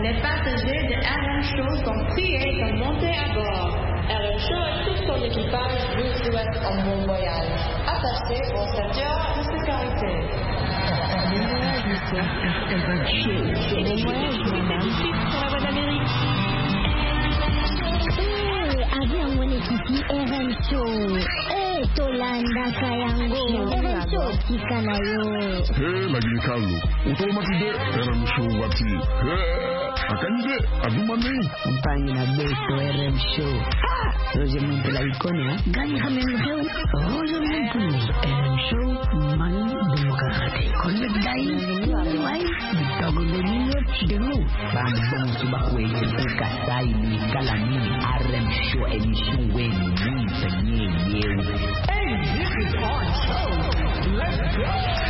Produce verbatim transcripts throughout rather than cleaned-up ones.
Les passagers de R M Show sont priés de monter à bord. R M Show et tout son équipage vous souhaitent un bon voyage. Attachez vos ceintures de sécurité. Bon voyage, monsieur. R M Show. Bon voyage, madame. Sur la voie d'Amérique. Eh, avion mon équipe R M Show. Eh, Tolanda Kayango. R M Show Kikanayo. Eh, lagi Carlo. Automatique R M Show wati. Eh, akanide adumane. Compagnie na beso R M Show. Ah, Roger Montela ikonia. Gani kami mheu. Roger Montela R M Show mani demokrati. Konde dai. Wai. Bitago de niño chidemu. Bambong subakwe kuka sai ni kalani R M Show emission when we penye yeu. Hey, this is our show. Let's go.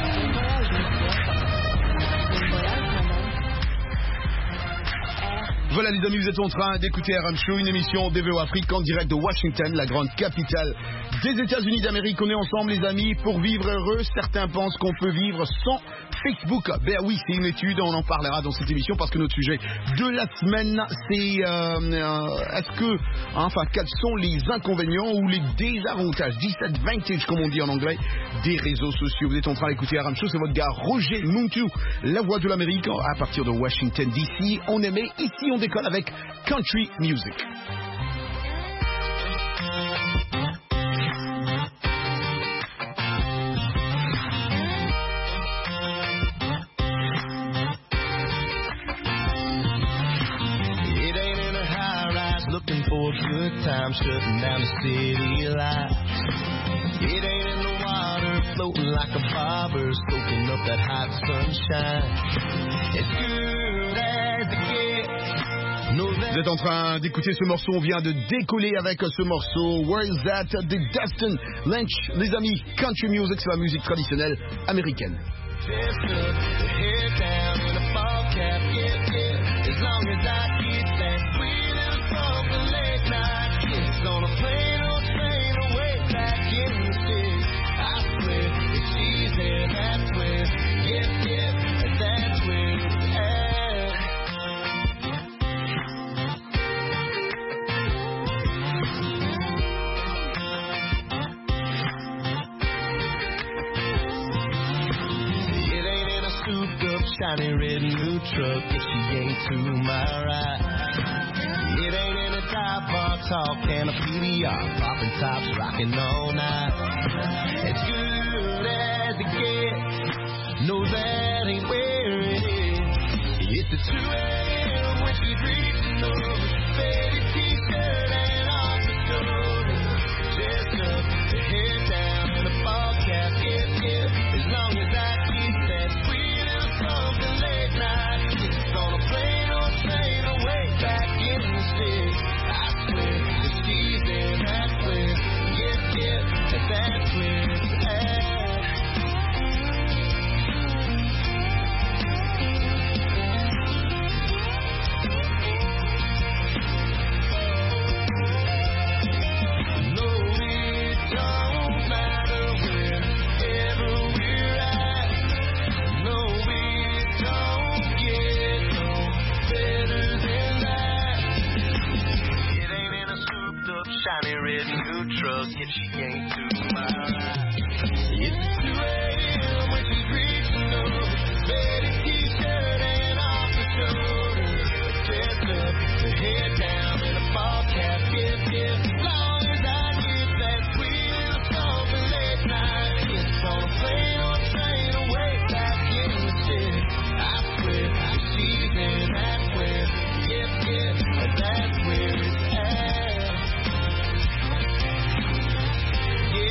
Voilà les amis, vous êtes en train d'écouter R M Show, une émission D V O Afrique en direct de Washington, la grande capitale des États-Unis d'Amérique. On est ensemble les amis pour vivre heureux. Certains pensent qu'on peut vivre sans Facebook. Ben oui, c'est une étude, on en parlera dans cette émission parce que notre sujet de la semaine, c'est euh, euh, est-ce que, enfin, quels sont les inconvénients ou les désavantages, disadvantages comme on dit en anglais, des réseaux sociaux. Vous êtes en train d'écouter R M Show, c'est votre gars Roger Muntu, la voix de l'Amérique à partir de Washington D C. On aimait, ici on décolle avec country music. Looking for a good time, shutting down the city lights. It ain't in the water, floating like a bobber, soaking up that hot sunshine. As good as it gets. No, Vous êtes en train d'écouter ce morceau, on vient de décoller avec ce morceau Where's That de Dustin Lynch. Les amis, country music, c'est la musique traditionnelle américaine. Just up, the head down in a ball cap, yeah, yeah. As long as I get that sweet little something late night kiss on a plane or train away back in the city. I swear, if she's there, that's where, yeah, yeah, that's where it's at. It ain't in a souped up, shiny red new truck if she ain't to my right. It ain't in a dive bar, tall can of P D R, popping tops, rocking all night. As good as it gets, no that ain't where it is. It's a two a.m. when she's reaching over, faded t-shirt and off the shoulder. Just up, the head down in a ball cap, yeah, yeah. As long as I keep that sweet little something late night kiss on a plane or train away back in the city. I swear, if she's there, that's where, yeah, yeah, that's where it's at. No, it don't matter wherever we're at. No, it don't get no better than that. It ain't in a souped up, shiny red new truck if she ain't to my right. It's two a.m. when she's reaching over, faded t-shirt and off the shoulder. Dressed up, the head down in a ball cap, yeah, yeah. As long as I get that sweet little something late night kiss on a plane or train away back in the city. I swear, if she's there, that's where, yeah, yeah, that's where it's at. Yeah.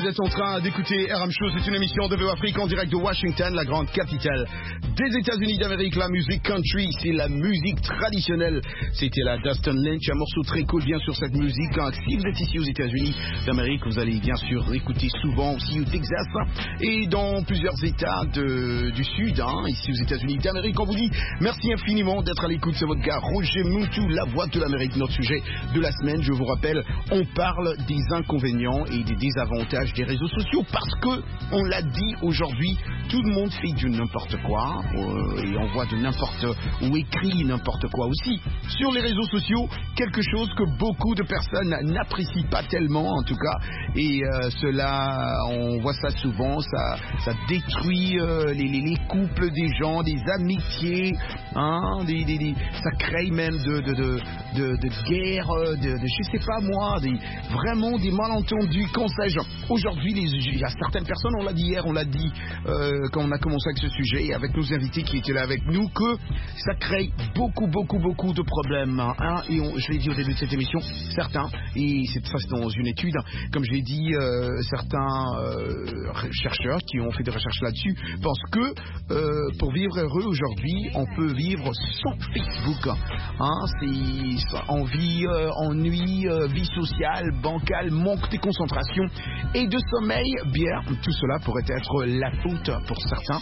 êtes en train d'écouter R M Show, c'est une émission de V O Afrique en direct de Washington, la grande capitale des États-Unis d'Amérique. La musique country, c'est la musique traditionnelle. C'était la Dustin Lynch, un morceau très cool bien sûr cette musique. Si vous êtes ici aux États-Unis d'Amérique, vous allez bien sûr écouter souvent aussi au Texas et dans plusieurs États de, du Sud, hein, ici aux États-Unis d'Amérique. On vous dit merci infiniment d'être à l'écoute. C'est votre gars Roger Moutou, la voix de l'Amérique. Notre sujet de la semaine, je vous rappelle, on parle des inconvénients et des désavantages des réseaux sociaux parce que, on l'a dit aujourd'hui, tout le monde fait du n'importe quoi euh, et on voit de n'importe ou écrit n'importe quoi aussi sur les réseaux sociaux, quelque chose que beaucoup de personnes n'apprécient pas tellement en tout cas, et euh, cela, on voit ça souvent, ça, ça détruit euh, les, les, les couples des gens, des amitiés, hein, des, des, des, ça crée même de, de, de, de, de guerre, de, de je sais pas moi, des, vraiment des malentendus, qu'en sais-je. Aujourd'hui, il y a certaines personnes, on l'a dit hier, on l'a dit euh, quand on a commencé avec ce sujet et avec nos invités qui étaient là avec nous, que ça crée beaucoup, beaucoup, beaucoup de problèmes. Hein, et on, je l'ai dit au début de cette émission, certains, et c'est ça c'est dans une étude, comme je l'ai dit, euh, certains euh, chercheurs qui ont fait des recherches là-dessus pensent que euh, pour vivre heureux aujourd'hui, on peut vivre sans Facebook. Hein, c'est envie, euh, ennui, euh, vie sociale, bancale, manque de concentration et de sommeil. Bien, tout cela pourrait être la faute pour certains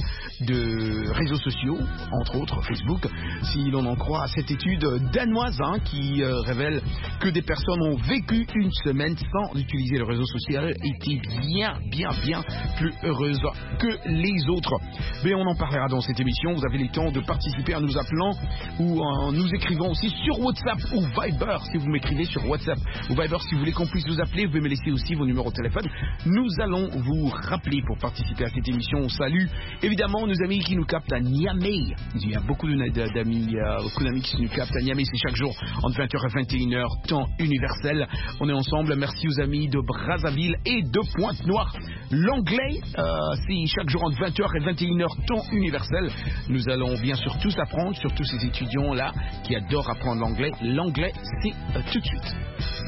de réseaux sociaux, entre autres Facebook, si l'on en croit à cette étude danoise hein, qui euh, révèle que des personnes ont vécu une semaine sans utiliser le réseau social et étaient bien, bien, bien plus heureuses que les autres. Mais on en parlera dans cette émission. Vous avez le temps de participer en nous appelant ou en nous écrivant aussi sur WhatsApp ou Viber si vous m'écrivez sur WhatsApp ou Viber si vous voulez qu'on puisse vous appeler. Vous pouvez me laisser aussi vos numéros de téléphone. Nous allons vous rappeler pour participer à cette émission. On salue évidemment nos amis qui nous captent à Niamey. Il y a beaucoup d'amis, euh, beaucoup d'amis qui nous captent à Niamey. C'est chaque jour entre vingt heures et vingt et une heures, temps universel. On est ensemble. Merci aux amis de Brazzaville et de Pointe-Noire. L'anglais, euh, c'est chaque jour entre vingt heures et vingt et une heures, temps universel. Nous allons bien sûr tous apprendre, surtout ces étudiants-là qui adorent apprendre l'anglais. L'anglais, c'est euh, tout de suite.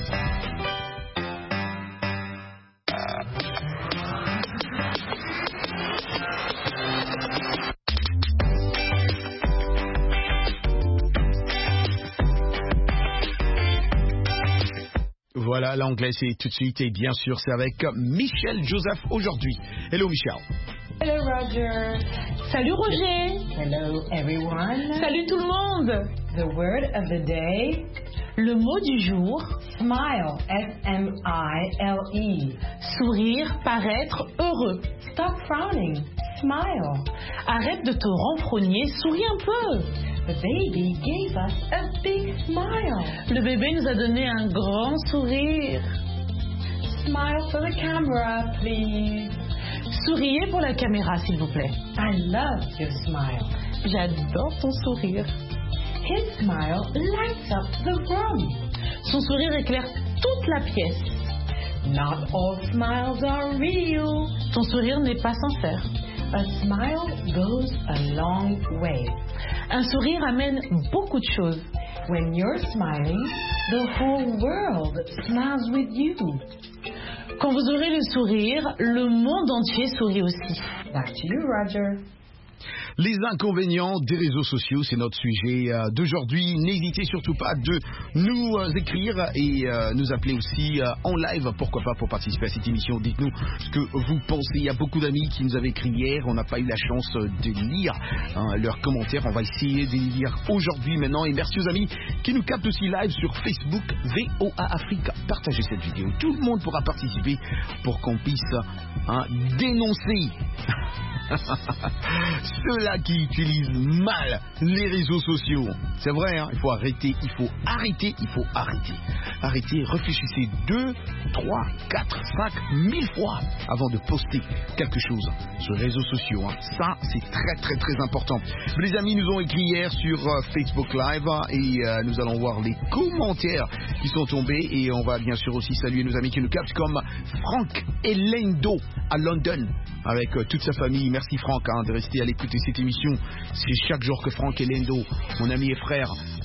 Voilà, l'anglais c'est tout de suite et bien sûr c'est avec Michel Joseph aujourd'hui. Hello Michel. Hello Roger. Salut Roger. Hello everyone. Salut tout le monde. The word of the day. Le mot du jour. Smile. S M I L E. Sourire, paraître heureux. Stop frowning. Smile. Arrête de te renfrogner, souris un peu. The baby gave us a big smile. Le bébé nous a donné un grand sourire. Smile for the camera, please. Souriez pour la caméra, s'il vous plaît. I love your smile. J'adore ton sourire. His smile lights up the room. Son sourire éclaire toute la pièce. Not all smiles are real. Ton sourire n'est pas sincère. A smile goes a long way. Un sourire amène beaucoup de choses. When you're smiling, the whole world smiles with you. Quand vous aurez le sourire, le monde entier sourit aussi. Back to you, Roger. Les inconvénients des réseaux sociaux, c'est notre sujet euh, d'aujourd'hui. N'hésitez surtout pas de nous euh, écrire et euh, nous appeler aussi euh, en live, pourquoi pas, pour participer à cette émission. Dites-nous ce que vous pensez. Il y a beaucoup d'amis qui nous avaient écrit hier. On n'a pas eu la chance de lire hein, leurs commentaires. On va essayer de les lire aujourd'hui maintenant. Et merci aux amis qui nous captent aussi live sur Facebook V O A Afrique. Partagez cette vidéo. Tout le monde pourra participer pour qu'on puisse hein, dénoncer ceux-là qui utilisent mal les réseaux sociaux. C'est vrai, hein, il faut arrêter, il faut arrêter, il faut arrêter. Arrêtez, réfléchissez deux, trois, quatre, cinq, mille fois avant de poster quelque chose sur les réseaux sociaux. Hein. Ça, c'est très, très, très important. Les amis nous ont écrit hier sur euh, Facebook Live et euh, nous allons voir les commentaires qui sont tombés et on va bien sûr aussi saluer nos amis qui nous captent comme Franck Elendo à London avec euh, toute sa famille. Merci Franck hein, de rester à l'écoute de cette émission. C'est chaque jour que Franck Elendo, mon ami et frère,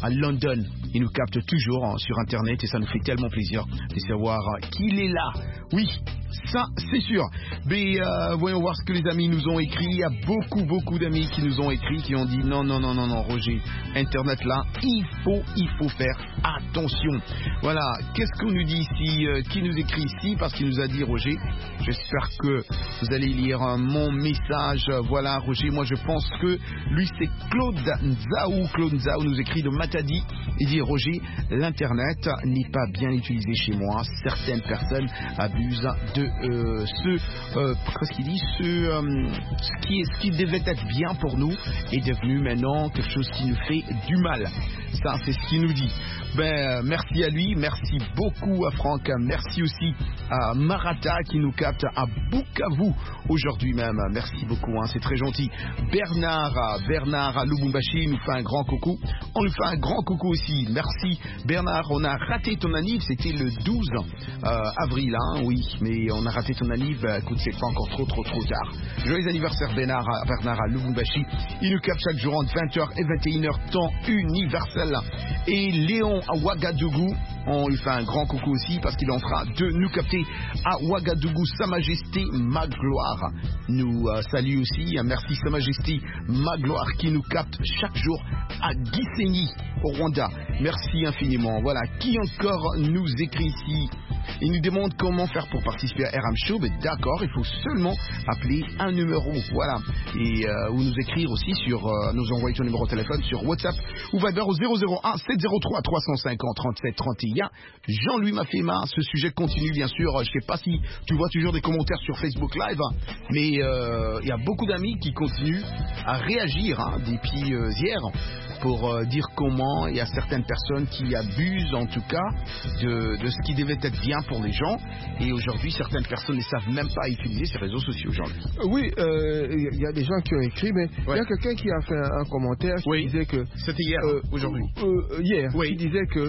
à London. Il nous capte toujours hein, sur Internet et ça nous fait tellement plaisir de savoir euh, qu'il est là. Oui, ça c'est sûr. Mais euh, voyons voir ce que les amis nous ont écrit. Il y a beaucoup, beaucoup d'amis qui nous ont écrit, qui ont dit non, non, non, non, non, Roger, Internet là, il faut, il faut faire attention. Voilà, qu'est-ce qu'on nous dit ici, euh, qui nous écrit ici, parce qu'il nous a dit Roger, j'espère que vous allez lire euh, mon message. Voilà, Roger, moi je pense que lui c'est Claude Nzaou. Claude Nzaou nous écrit de Matadi. Il dit Roger, l'internet n'est pas bien utilisé chez moi. Certaines personnes abusent de euh, ce, euh, qu'est-ce qu'il dit, ce, euh, ce, qui est, ce qui devait être bien pour nous est devenu maintenant quelque chose qui nous fait du mal. Ça, c'est ce qu'il nous dit. Ben, merci à lui, merci beaucoup à Franck, merci aussi à Marata qui nous capte à Bukavu aujourd'hui même. Merci beaucoup, hein, c'est très gentil. Bernard, Bernard à Lubumbashi nous fait un grand coucou. On lui fait un grand coucou aussi. Merci Bernard, on a raté ton anniv, c'était le douze euh, avril, hein, oui, mais on a raté ton anniv. Écoute, c'est pas encore trop trop trop tard. Joyeux anniversaire Bernard, Bernard à Lubumbashi. Il nous capte chaque jour entre vingt heures et vingt et une heures temps universel. Et Léon à Ouagadougou, on lui fait un grand coucou aussi parce qu'il est en train de nous capter à Ouagadougou. Sa Majesté, ma gloire, nous euh, salue aussi. Merci Sa Majesté, ma gloire, qui nous capte chaque jour à Gisenyi au Rwanda. Merci infiniment. Voilà, qui encore nous écrit ici? Il nous demande comment faire pour participer à R M Show. Mais d'accord, il faut seulement appeler un numéro. Voilà. Et euh, ou nous écrire aussi sur, euh, nous envoyer ton numéro de téléphone sur WhatsApp ou Viber au zéro zéro un sept zéro trois trois cent cinquante trente-sept trente et un. Jean-Louis Mafema, ce sujet continue bien sûr. Je ne sais pas si tu vois toujours des commentaires sur Facebook Live, mais il euh, y a beaucoup d'amis qui continuent à réagir hein, depuis euh, hier pour euh, dire comment il y a certaines personnes qui abusent en tout cas de, de ce qui devait être bien pour les gens, et aujourd'hui certaines personnes ne savent même pas utiliser ces réseaux sociaux aujourd'hui. Oui, il euh, y a des gens qui ont écrit, mais il ouais. y a quelqu'un qui a fait un, un commentaire qui oui. disait que... C'était hier, euh, aujourd'hui. Euh, hier, oui. qui disait que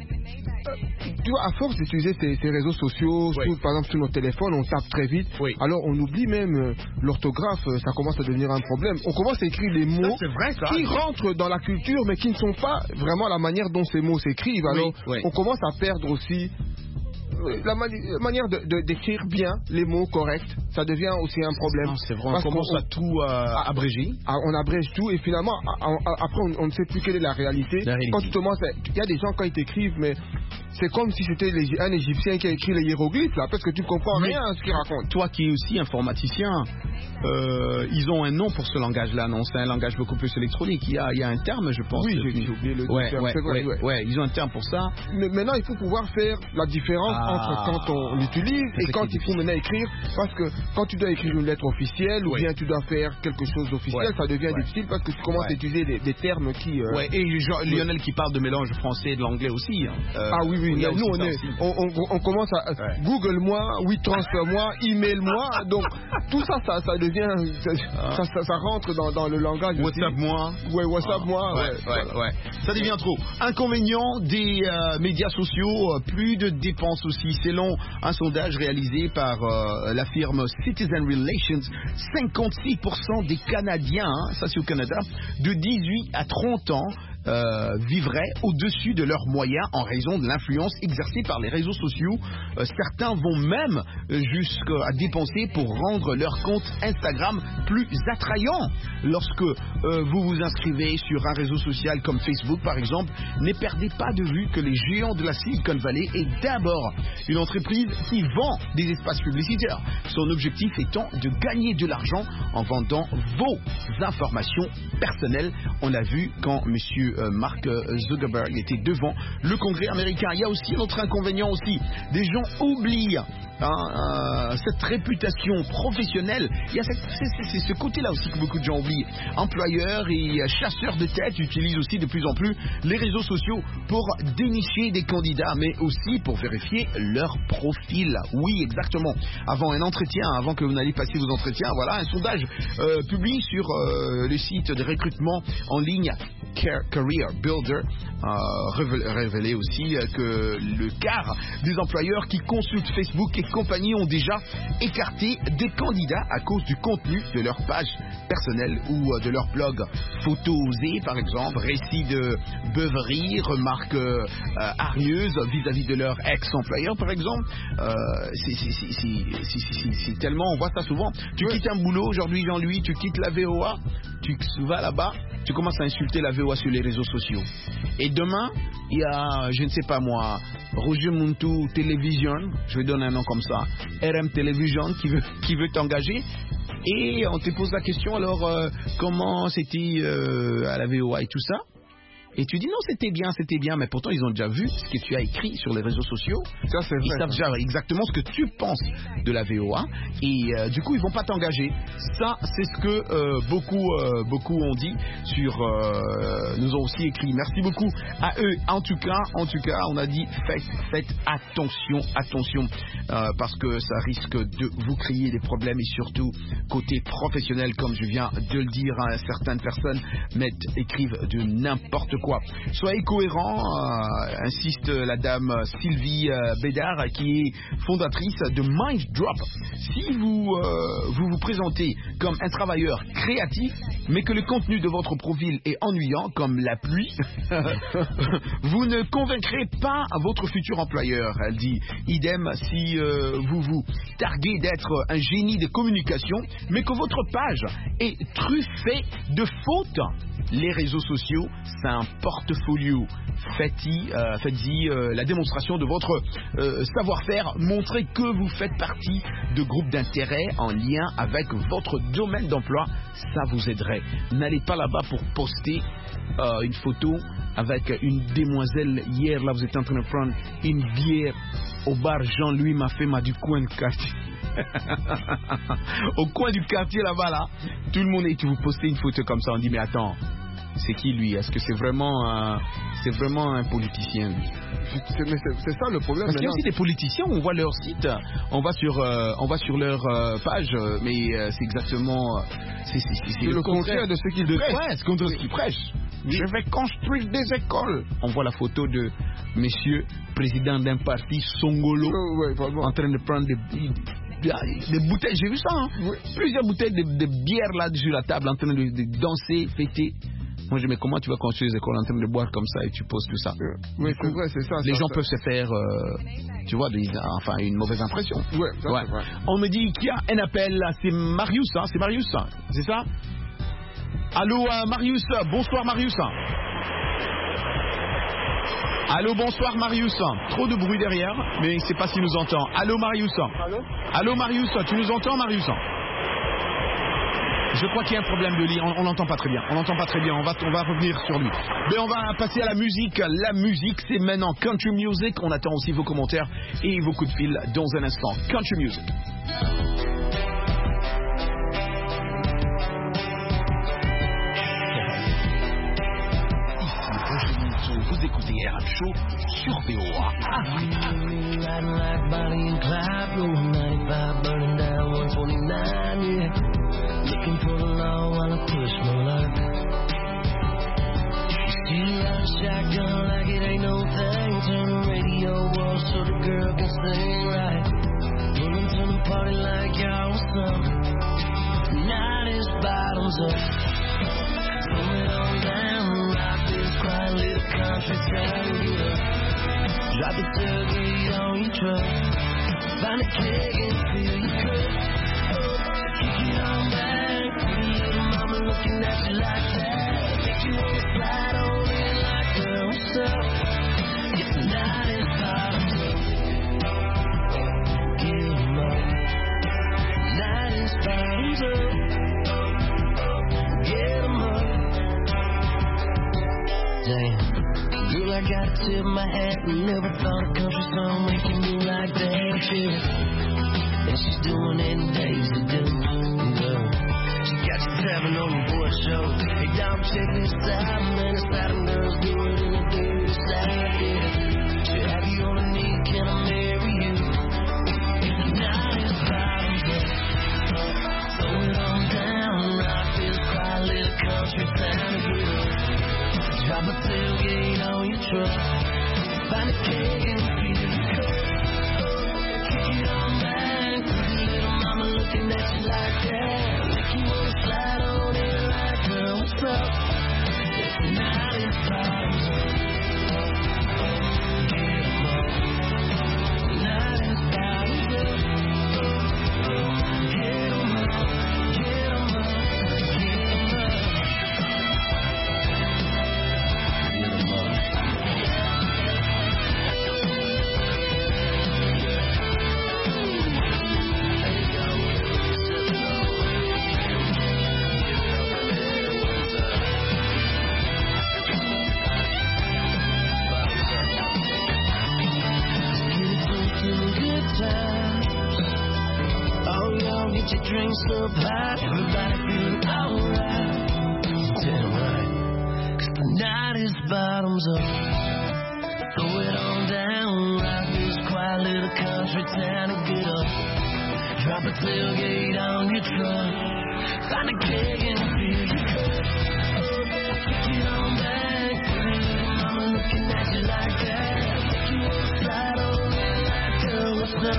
tu vois, à force d'utiliser ces, ces réseaux sociaux, oui. sur, par exemple sur nos téléphones, on tape très vite. Oui. Alors on oublie même euh, l'orthographe, ça commence à devenir un problème. On commence à écrire les mots ça, vrai, ça. qui rentrent dans la culture, mais qui ne sont pas vraiment la manière dont ces mots s'écrivent. Alors oui. Oui. on commence à perdre aussi la mani manière de, de, d'écrire bien les mots corrects. Ça devient aussi un problème. Non, c'est vrai, on commence on, à tout euh, à, abréger. À, on abrège tout et finalement, à, à, après, on, on ne sait plus quelle est la réalité. La réalité. Quand tu commences, il y a des gens quand ils t'écrivent, mais c'est comme si c'était un Égyptien qui a écrit les hiéroglyphes, là, parce que tu ne comprends mais rien à ce qu'il raconte. Toi qui es aussi informaticien, euh, ils ont un nom pour ce langage-là, non? C'est un langage beaucoup plus électronique. Il y a, il y a un terme, je pense. Oui, j'ai oublié le ouais, terme. Ouais, c'est vrai, ouais, ouais. ouais, ils ont un terme pour ça. Mais maintenant, il faut pouvoir faire la différence ah, entre quand on l'utilise et quand il faut maintenant écrire, parce que quand tu dois écrire une lettre officielle ou oui. bien tu dois faire quelque chose d'officiel, ouais. ça devient ouais. difficile parce que tu commences ouais. à utiliser des, des termes qui... Euh... Ouais, et Jean, Lionel qui parle de mélange français et de l'anglais aussi. Hein. Euh, ah oui, oui, oui nous on, est, on, on, on commence à... Ouais. Google-moi, oui, transfère-moi, email-moi, donc tout ça, ça, ça devient... Ça, ah. ça, ça, ça rentre dans, dans le langage. WhatsApp-moi. Ouais, WhatsApp-moi. Ah. Ouais, ouais, ouais, voilà. ouais. Ça devient trop. Inconvénient des euh, médias sociaux, euh, plus de dépenses aussi. Selon un sondage réalisé par euh, la firme Citizen Relations, cinquante-six pour cent des Canadiens, hein, ça c'est au Canada, de dix-huit à trente ans, Euh, vivraient au-dessus de leurs moyens en raison de l'influence exercée par les réseaux sociaux. Euh, certains vont même euh, jusqu'à dépenser pour rendre leur compte Instagram plus attrayant. Lorsque euh, vous vous inscrivez sur un réseau social comme Facebook par exemple, ne perdez pas de vue que les géants de la Silicon Valley est d'abord une entreprise qui vend des espaces publicitaires. Son objectif étant de gagner de l'argent en vendant vos informations personnelles. On l'a vu quand monsieur Mark Zuckerberg était devant le Congrès américain. Il y a aussi un autre inconvénient aussi. Des gens oublient hein, euh, cette réputation professionnelle. Il y a cette, c'est, c'est, c'est ce côté-là aussi que beaucoup de gens oublient. Employeurs et chasseurs de tête utilisent aussi de plus en plus les réseaux sociaux pour dénicher des candidats, mais aussi pour vérifier leur profil. Oui, exactement. Avant un entretien, avant que vous n'alliez passer vos entretiens, voilà un sondage euh, publié sur euh, le site de recrutement en ligne Career Career Builder euh, révélait aussi que le quart des employeurs qui consultent Facebook et compagnie ont déjà écarté des candidats à cause du contenu de leur page personnelle ou de leur blog. Photos osées, par exemple, récits de beuverie, remarques euh, hargneuses vis-à-vis de leur ex-employeur, par exemple. Euh, c'est, c'est, c'est, c'est, c'est, c'est, c'est tellement, on voit ça souvent. Tu ouais. quittes un boulot aujourd'hui, Jean-Louis, tu quittes la V O A, tu vas là-bas, tu commences à insulter la V O A sur les réseaux sociaux. Et demain, il y a, je ne sais pas moi, Roger Muntu Television, je vais donner un nom comme ça, R M Television qui veut, qui veut t'engager. Et on te pose la question, alors, euh, comment c'était euh, à la V O A et tout ça? Et tu dis non, c'était bien, c'était bien, mais pourtant ils ont déjà vu ce que tu as écrit sur les réseaux sociaux. Ça, c'est vrai. Ils savent déjà exactement ce que tu penses de la V O A et euh, du coup ils vont pas t'engager. Ça, c'est ce que euh, beaucoup, euh, beaucoup ont dit sur, euh, nous ont aussi écrit. Merci beaucoup à eux. En tout cas, en tout cas, on a dit faites, faites attention, attention, euh, parce que ça risque de vous créer des problèmes et surtout côté professionnel, comme je viens de le dire, hein, certaines personnes mettent, écrivent de n'importe quoi. Soyez cohérents, euh, insiste la dame Sylvie euh, Bédard, qui est fondatrice de MindDrop. Si vous, euh, vous vous présentez comme un travailleur créatif, mais que le contenu de votre profil est ennuyant, comme la pluie, vous ne convaincrez pas votre futur employeur. Elle dit, idem si euh, vous vous targuez d'être un génie de communication, mais que votre page est truffée de fautes. Les réseaux sociaux, c'est un portfolio. Faites-y, euh, faites-y euh, la démonstration de votre euh, savoir-faire. Montrez que vous faites partie de groupes d'intérêt en lien avec votre domaine d'emploi. Ça vous aiderait. N'allez pas là-bas pour poster euh, une photo avec une demoiselle. Hier, là, vous êtes en train de prendre une bière au bar Jean-Louis Mafema du coin de quartier. Au coin du quartier là-bas, là, tout le monde, et tu vous postez une photo comme ça, on dit mais attends, c'est qui lui? Est-ce que c'est vraiment un, c'est vraiment un politicien lui? C'est, mais c'est, c'est ça le problème. Parce qu'il y a aussi des politiciens, on voit leur site, on va sur, euh, on va sur leur euh, page, mais euh, c'est exactement, c'est, c'est, c'est, c'est le, le contraire de ce qu'ils prêchent. Ouais, c'est contre ce qu'ils prêchent. Oui. Je vais construire des écoles. On voit la photo de monsieur président d'un parti Songolo, oh, ouais, en train de prendre des, des bouteilles. J'ai vu ça, hein? Oui. Plusieurs bouteilles de, de bière là sur la table, en train de, de danser, fêter. Moi, je dis, mais comment tu vas construire des écoles en train de boire comme ça et tu poses tout ça? Oui, c'est vrai, c'est ça. Les ça, gens ça. peuvent se faire, euh, tu vois, des, enfin, une mauvaise impression. Ouais, ça, ouais. C'est vrai. On me dit qu'il y a un appel, c'est Marius, hein, c'est Marius, hein, c'est ça? Allô, euh, Marius, bonsoir Marius. Allô, bonsoir Marius. Trop de bruit derrière, mais je ne sais pas s'il nous entend. Allô Marius. Allô Allô Marius, tu nous entends Marius? Je crois qu'il y a un problème de ligne, on n'entend pas très bien, on n'entend pas très bien, on va, on va revenir sur lui. Mais on va passer à la musique, la musique c'est maintenant Country Music, on attend aussi vos commentaires et vos coups de fil dans un instant. Country Music. Ici vous écoutez R M Show sur V O A. Looking for the law while I push my luck. Still got a shotgun like it ain't no thing. Turn the radio off so the girl can sing right. Pulling to the party like y'all was something. Night is bottoms up. Pull it on down, rock this quiet little country town. Get up. Drop the tailgate on your truck. Find a keg and fill your cup. Kick it on back. Looking at you like that, make you wanna slide on in like girl, what's up? If the night is bottoms up, get 'em up. Night is bottoms up, get 'em up. Damn, girl, I gotta tip my hat. Never thought a country song making me like that. Feel it, and she's doing it in days to do. Got you tapping on the boy show. Hey, dog, check this out, man. It's how them girls do it in the dirty side, yeah. Should have you on a knee, can I marry you? If the night is bottoms up, throw it on down, rock this quiet little country town, get up. Drop a truck. Find a keg and fill your cup. Kick it on back, pretty little mama looking at you like that. Make you wanna slide on in like, girl, what's up? If the night is bottoms up, get 'em up. The night is bottoms up, get 'em up, get 'em up, get 'em up, get 'em up. Get your drinks up high, everybody feeling alright. Damn right, 'cause the night is bottoms up. Throw it on down, rock this quiet little country town and get up. Drop a tailgate on your truck, find a keg and fill your cup. Kick it on back, pretty little mama looking at you like that. Make you wanna slide on in like, girl, what's up?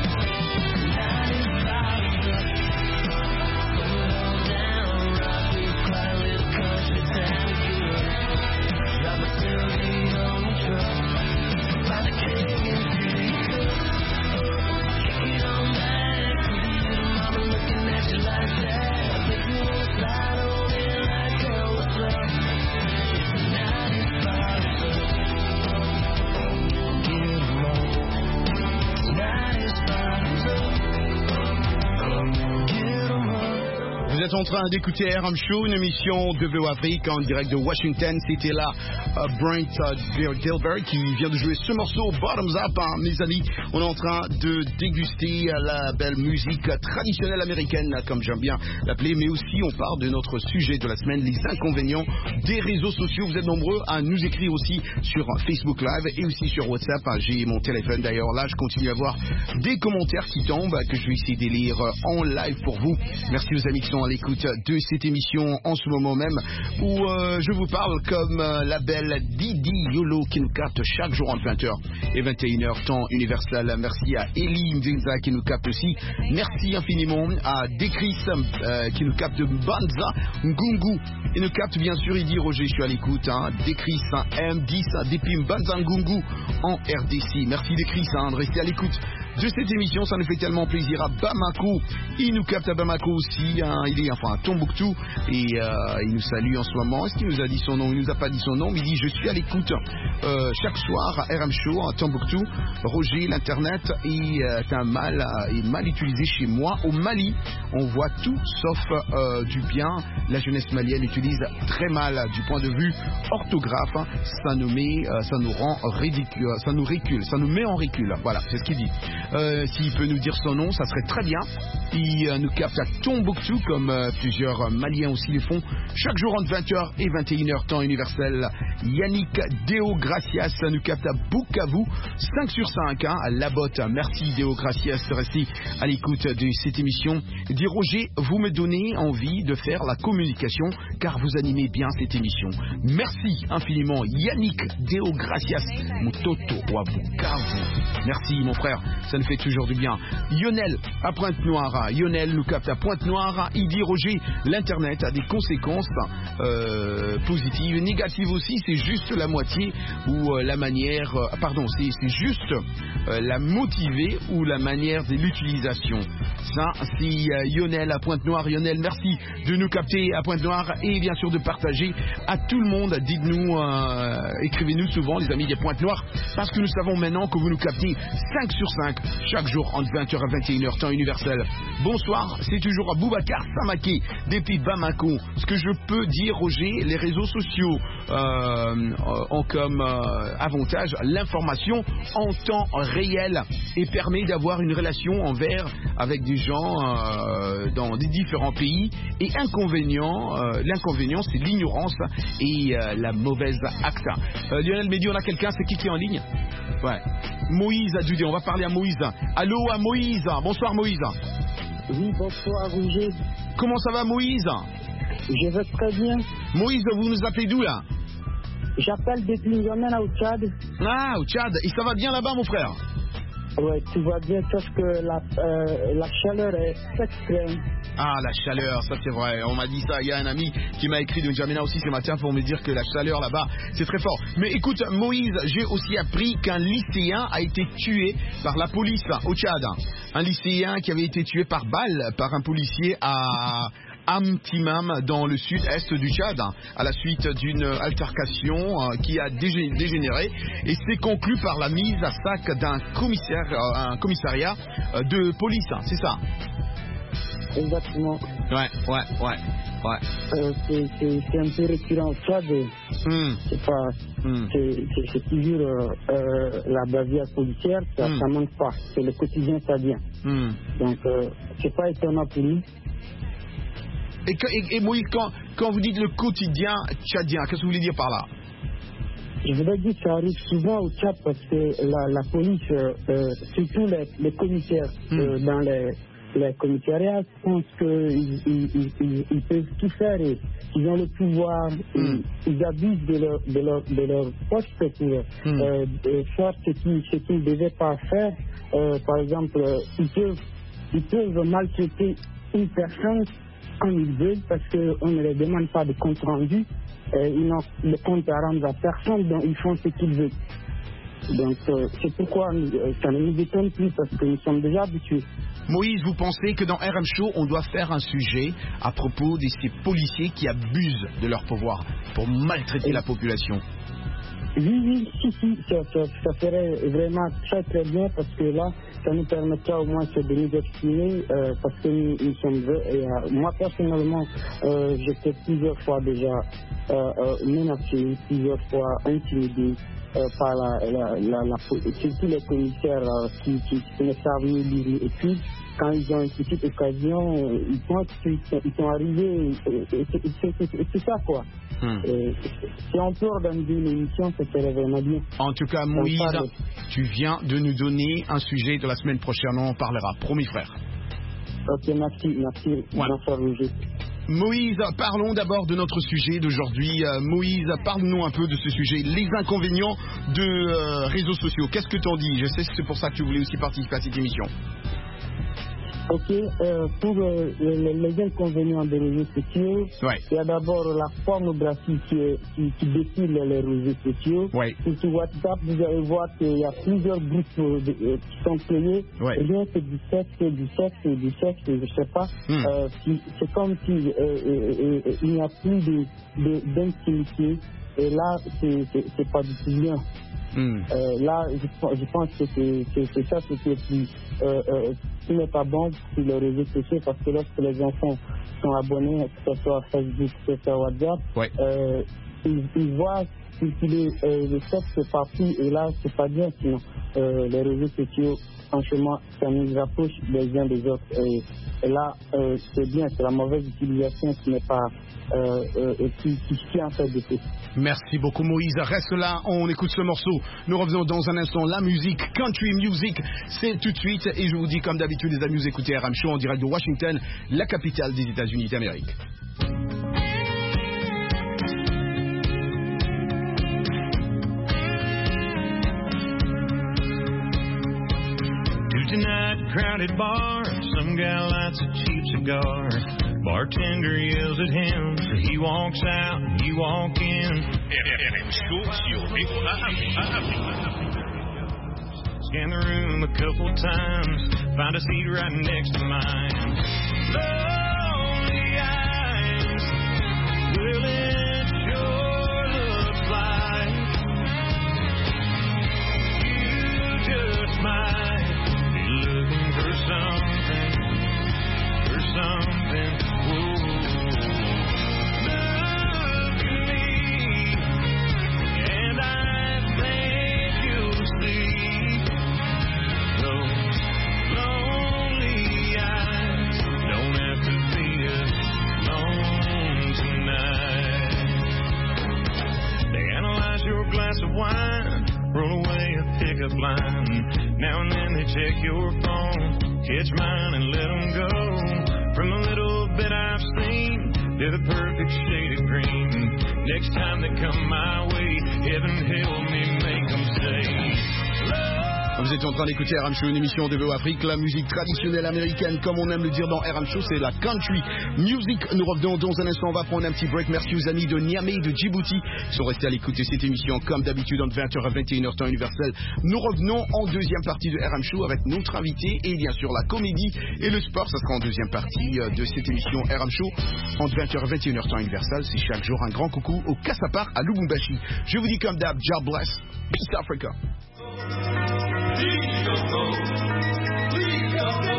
Vous êtes en train d'écouter R M Show, une émission de V O Afrique en direct de Washington. C'était là uh, Brent uh, Gilbert qui vient de jouer ce morceau Bottoms Up, hein, mes amis. On est en train de déguster la belle musique traditionnelle américaine, comme j'aime bien l'appeler, mais aussi on parle de notre sujet de la semaine, les inconvénients des réseaux sociaux. Vous êtes nombreux à nous écrire aussi sur Facebook Live et aussi sur WhatsApp. J'ai mon téléphone d'ailleurs, là je continue à voir des commentaires qui tombent que je vais essayer de lire en live pour vous. Merci aux amis qui sont à l'écoute de cette émission en ce moment même où euh, je vous parle comme euh, la belle Didi Yolo qui nous capte chaque jour entre vingt heures et vingt et une heures temps universel. Merci à Elie Mdinza qui nous capte aussi. Merci infiniment à Dekris euh, qui nous capte de Banza Ngungu. Il nous capte bien sûr, il dit Roger, je suis à l'écoute. Hein. Dekris hein, M dix depuis Banza Ngungu en R D C. Merci Dekris hein, de rester à l'écoute de cette émission, ça nous fait tellement plaisir. À Bamako, il nous capte à Bamako aussi, hein, il est enfin à Tombouctou et euh, il nous salue en ce moment. Est-ce qu'il nous a dit son nom? Il nous a pas dit son nom, mais il dit je suis à l'écoute euh, chaque soir à R M Show à Tombouctou. Roger, l'internet est euh, un mal, est mal utilisé chez moi. Au Mali, on voit tout sauf euh, du bien. La jeunesse malienne utilise très mal du point de vue orthographe. Hein. Ça nous met, euh, ça nous rend ridicule, ça nous recule, ça nous met en recul. Voilà, c'est ce qu'il dit. Euh, S'il peut nous dire son nom, ça serait très bien. Il euh, nous capte à Tombouctou, comme euh, plusieurs euh, Maliens aussi le font, chaque jour entre vingt heures et vingt et une heures temps universel. Yannick Deo Gracias nous capte à Bukavu, cinq sur cinq, hein, à La Botte. Merci Deo Gracias de rester à l'écoute de cette émission. Dit Roger, vous me donnez envie de faire la communication, car vous animez bien cette émission. Merci infiniment Yannick Deo Gracias, Mutoto wa Bukavu. Merci mon frère. Ça nous fait toujours du bien. Lionel à Pointe-Noire. Lionel nous capte à Pointe-Noire. Il dit Roger, l'internet a des conséquences euh, positives et négatives aussi. C'est juste la moitié ou euh, la manière. Euh, pardon, c'est juste euh, la motiver ou la manière de l'utilisation. Ça, c'est euh, Lionel à Pointe-Noire. Lionel, merci de nous capter à Pointe-Noire et bien sûr de partager à tout le monde. Dites-nous, euh, écrivez-nous souvent, les amis de Pointe-Noire, parce que nous savons maintenant que vous nous captez cinq sur cinq chaque jour entre vingt heures et vingt et une heures temps universel. Bonsoir, c'est toujours à Boubacar Samake depuis Bamako. Ce que je peux dire, Roger, les réseaux sociaux euh, ont comme euh, avantage l'information en temps réel et permet d'avoir une relation envers avec des gens euh, dans des différents pays. Et inconvénient, euh, l'inconvénient c'est l'ignorance et euh, la mauvaise acte. Euh, Lionel Mehdi, on a quelqu'un, c'est qui qui est en ligne? Ouais. Moïse a dû dire, on va parler à Moïse. Allô à Moïse. Bonsoir Moïse. Oui, bonsoir Roger. Comment ça va Moïse? Je vais très bien. Moïse, vous nous appelez d'où là? Je vais très bien. Moïse, vous nous appelez d'où là? Moïse, vous nous appelez d'où là? Moïse, Moïse, bonsoir Moïse. Comment ça va Moïse? Je vais très bien. Moïse, Moïse, vous nous appelez d'où là? Je vais très bien. J'appelle depuis N'Djamena au Tchad. Ah, au Tchad. Et ça va bien là-bas, mon frère? Ouais, tout va bien, sauf que la, euh, la chaleur est extrême. Ah, la chaleur, ça c'est vrai. On m'a dit ça. Il y a un ami qui m'a écrit de N'Djamena aussi ce matin pour me dire que la chaleur là-bas, c'est très fort. Mais écoute, Moïse, j'ai aussi appris qu'un lycéen a été tué par la police au Tchad. Un lycéen qui avait été tué par balle par un policier à Amtimam dans le sud-est du Tchad à la suite d'une altercation euh, qui a dégé- dégénéré et s'est conclue par la mise à sac d'un commissaire, euh, un commissariat euh, de police, hein, c'est ça? Exactement. Ouais, ouais, ouais, ouais. Euh, c'est, c'est, c'est un peu récurrent au Tchad. Mm. C'est pas, mm. c'est, c'est, c'est toujours euh, euh, la bavure policière, ça, mm. ça manque pas. C'est le quotidien tchadien. Mm. Donc, euh, c'est pas étonnant pour lui. Et, et, et Moïse, quand, quand vous dites le quotidien tchadien, qu'est-ce que vous voulez dire par là? Je voudrais dire que ça arrive souvent au Tchad parce que la, la police, euh, euh, surtout les, les commissaires mm. euh, dans les, les commissariats, pensent qu'ils ils, ils, ils, ils peuvent tout faire et ils ont le pouvoir, mm. ils, ils abusent de leur, de leur, de leur poste pour mm. euh, faire ce qu'ils ce qu'ils ne devaient pas faire. Euh, par exemple, ils peuvent, ils peuvent maltraiter une personne comme ils veulent parce qu'on ne leur demande pas de compte rendu. Euh, ils n'ont de compte à rendre à personne, donc ils font ce qu'ils veulent. Donc euh, c'est pourquoi euh, ça ne nous étonne plus parce que nous sommes déjà habitués. Moïse, vous pensez que dans R M Show, on doit faire un sujet à propos de ces policiers qui abusent de leur pouvoir pour maltraiter la population? Oui, oui, si, si, ça, ça, ça serait vraiment très très bien parce que là, ça nous permettra au moins de nous exprimer euh, parce que nous, nous sommes vrais. Et, euh, moi personnellement, euh, j'étais plusieurs fois déjà euh, euh, menacé, plusieurs fois intimidé euh, par la, la, la, la, surtout les commissaires euh, qui, qui, qui ne savent ni lire ni écrire. Quand ils ont une petite occasion, euh, ils pensent qu'ils sont, ils sont arrivés, et, et, et, et, et, et c'est ça quoi. Hmm. Et, si on peut organiser une émission, ça serait vraiment bien. En tout cas, Moïse, tu viens de nous donner un sujet de la semaine prochaine, on en parlera. Promis, frère. Ok, merci, merci. Voilà. Moïse, parlons d'abord de notre sujet d'aujourd'hui. Euh, Moïse, parle-nous un peu de ce sujet, les inconvénients de euh, réseaux sociaux. Qu'est-ce que t'en dis? Je sais que c'est pour ça que tu voulais aussi participer à cette émission. Ok, euh, pour euh, les, les inconvénients des réseaux sociaux, ouais. il y a d'abord la pornographie qui, est, qui, qui défile les réseaux sociaux. Ouais. Et sur WhatsApp, vous allez voir qu'il y a plusieurs groupes euh, de, euh, qui sont créés. Ouais. Et bien, c'est du sexe, du sexe, du sexe, je ne sais pas. Mm. Euh, qui, c'est comme si euh, euh, euh, il n'y a plus de, de, d'intimité. Et là, c'est, c'est, c'est pas du tout bien. Mm. Euh, là, je, je pense que c'est, c'est, c'est ça ce qui est plus, euh, euh, qui n'est pas bon sur les réseaux sociaux parce que lorsque les enfants sont abonnés, que ce soit Facebook, que ce soit WhatsApp, ouais. euh, ils, ils voient circuler euh, le sexe partout et là, c'est pas bien sinon. Euh, les réseaux sociaux, franchement, ça nous rapproche les uns des autres. Et, et là, euh, c'est bien, c'est la mauvaise utilisation qui n'est pas, euh, euh, qui, qui, qui en fait défaut. Merci beaucoup Moïse, reste là, on écoute ce morceau. Nous revenons dans un instant, la musique, country music, c'est tout de suite. Et je vous dis comme d'habitude les amis, vous écoutez R M Show en direct de Washington, la capitale des États-Unis d'Amérique. Tuesday night, crowded bar, some guy lights a cheap cigar. Bartender yells at him, so he walks out and you walk in. Scan the room a couple times, find a seat right next to mine. Lonely eyes, well it sure looks like you just might be looking for something, for something. Glass of wine, roll away a pickup line. Now and then they check your phone, catch mine and let them go. From a little bit I've seen, they're the perfect shade of green. Next time they come my way, heaven help me make them say. Vous êtes en train d'écouter R M Show, une émission de V O Afrique, la musique traditionnelle américaine, comme on aime le dire dans R M Show, c'est la country music. Nous revenons dans un instant, on va prendre un petit break. Merci aux amis de Niamey, de Djibouti, qui sont restés à l'écoute de cette émission, comme d'habitude, entre vingt heures à vingt et une heures temps universel. Nous revenons en deuxième partie de R M Show avec notre invité et bien sûr la comédie et le sport. Ça sera en deuxième partie de cette émission R M Show, entre vingt heures à vingt et une heures temps universel. C'est chaque jour un grand coucou au Kassapar à Lubumbashi. Je vous dis comme d'hab, God bless, peace Africa. Please go, go. Please go, go.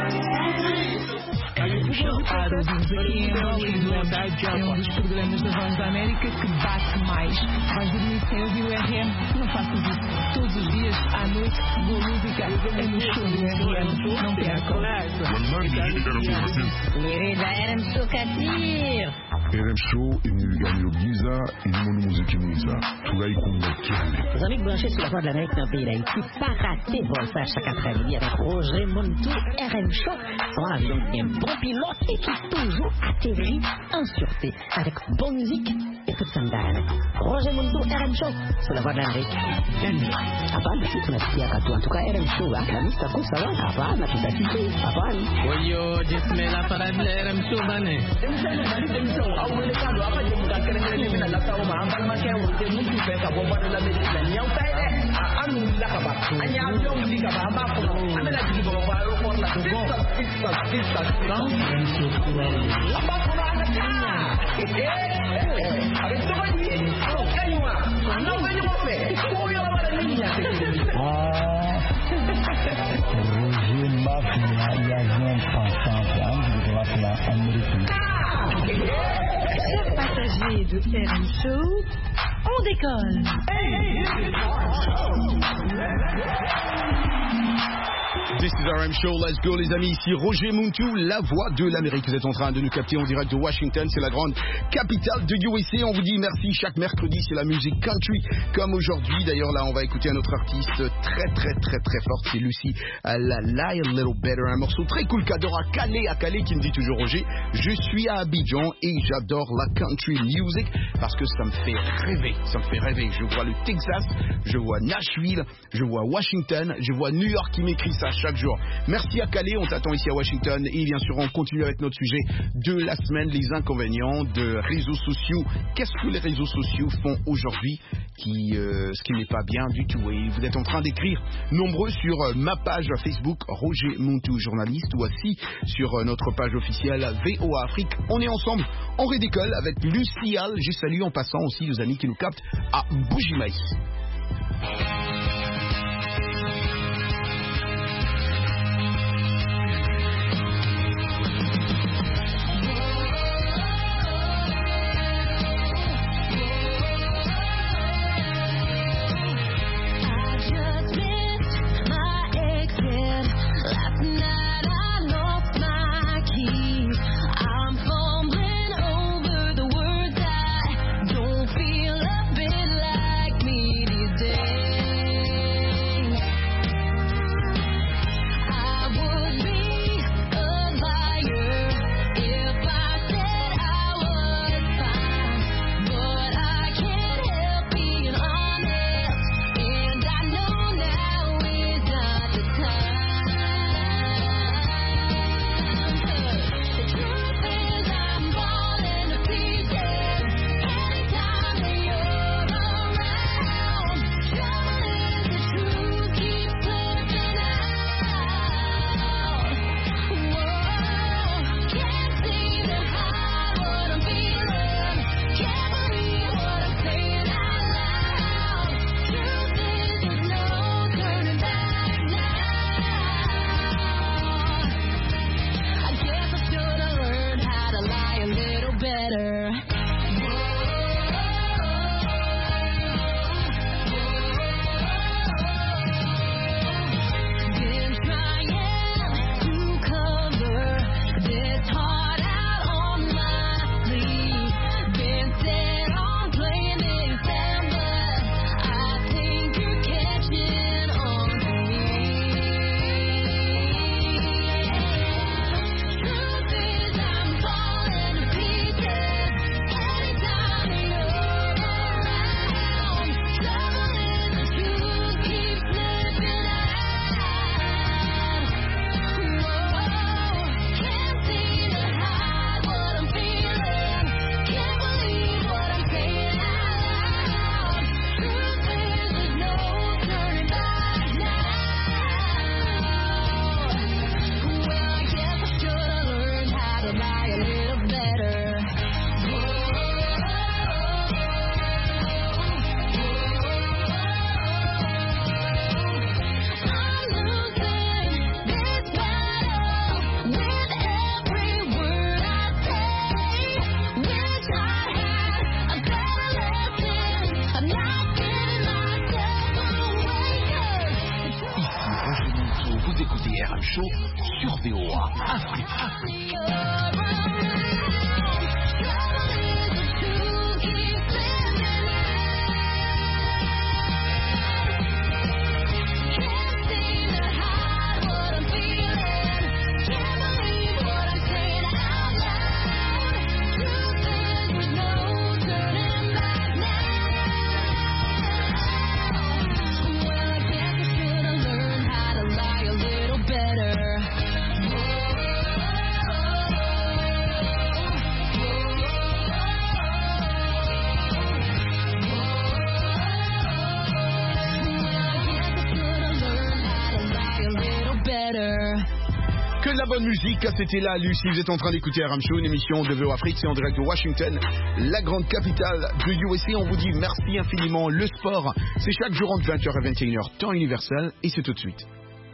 Chocado é um dos programas da Voz da América que bate mais. Vais dormir sem ouvir o R M? Não faças isso. Todos os dias, à noite, boa música é no show do R M. Não percam. R M Show Katir. R M Show, il Giza, il mon musique Giza. Tougaï Kongo Kiale. Les amis branchés sur la Voix de l'Amérique dans le pays d'Haïti, pas rater Volta chaque après-midi avec Roger Montou, R M Show. On a donc un bon pilote et qui toujours atterrit en sûreté avec bonne musique et tout ça d'âne. Roger Montou, R M Show, sur la Voix de l'Amérique. Apana, si tu n'as pas en tout cas R M Show, la musique à ça va, apana, tu t'as quitté, apana. Oyo, disme la parade de R M Show, bané. Chers passagers de R M Show, on décolle. This is R M Show, let's go les amis, ici Roger Montou, la voix de l'Amérique. Vous êtes en train de nous capter en direct de Washington, c'est la grande capitale de U S A. On vous dit merci, chaque mercredi c'est la musique country, comme aujourd'hui. D'ailleurs là on va écouter un autre artiste très très très très fort, c'est Lucy, la Lie a Little Better, un morceau très cool qu'adore à Calais, à Calais qui me dit toujours Roger, je suis à Abidjan et j'adore la country music parce que ça me fait rêver, ça me fait rêver. Je vois le Texas, je vois Nashville, je vois Washington, je vois New York qui m'écrit ça chaque jour. Merci à Calais, on t'attend ici à Washington et bien sûr on continue avec notre sujet de la semaine, les inconvénients de réseaux sociaux. Qu'est-ce que les réseaux sociaux font aujourd'hui qui, euh, ce qui n'est pas bien du tout. Et vous êtes en train d'écrire nombreux sur euh, ma page Facebook Roger Montou journaliste ou aussi sur euh, notre page officielle V O A Afrique. On est ensemble, on redécolle avec Lucial. Je salue en passant aussi les amis qui nous captent à Bougimaï. Don't feel a bit like me these days. musique, c'était là, Lucie. Vous êtes en train d'écouter R M Show, une émission de V O Afrique, c'est en direct de Washington, la grande capitale de U S A. On vous dit merci infiniment. Le sport, c'est chaque jour entre vingt heures et vingt et une heures, temps universel, et c'est tout de suite.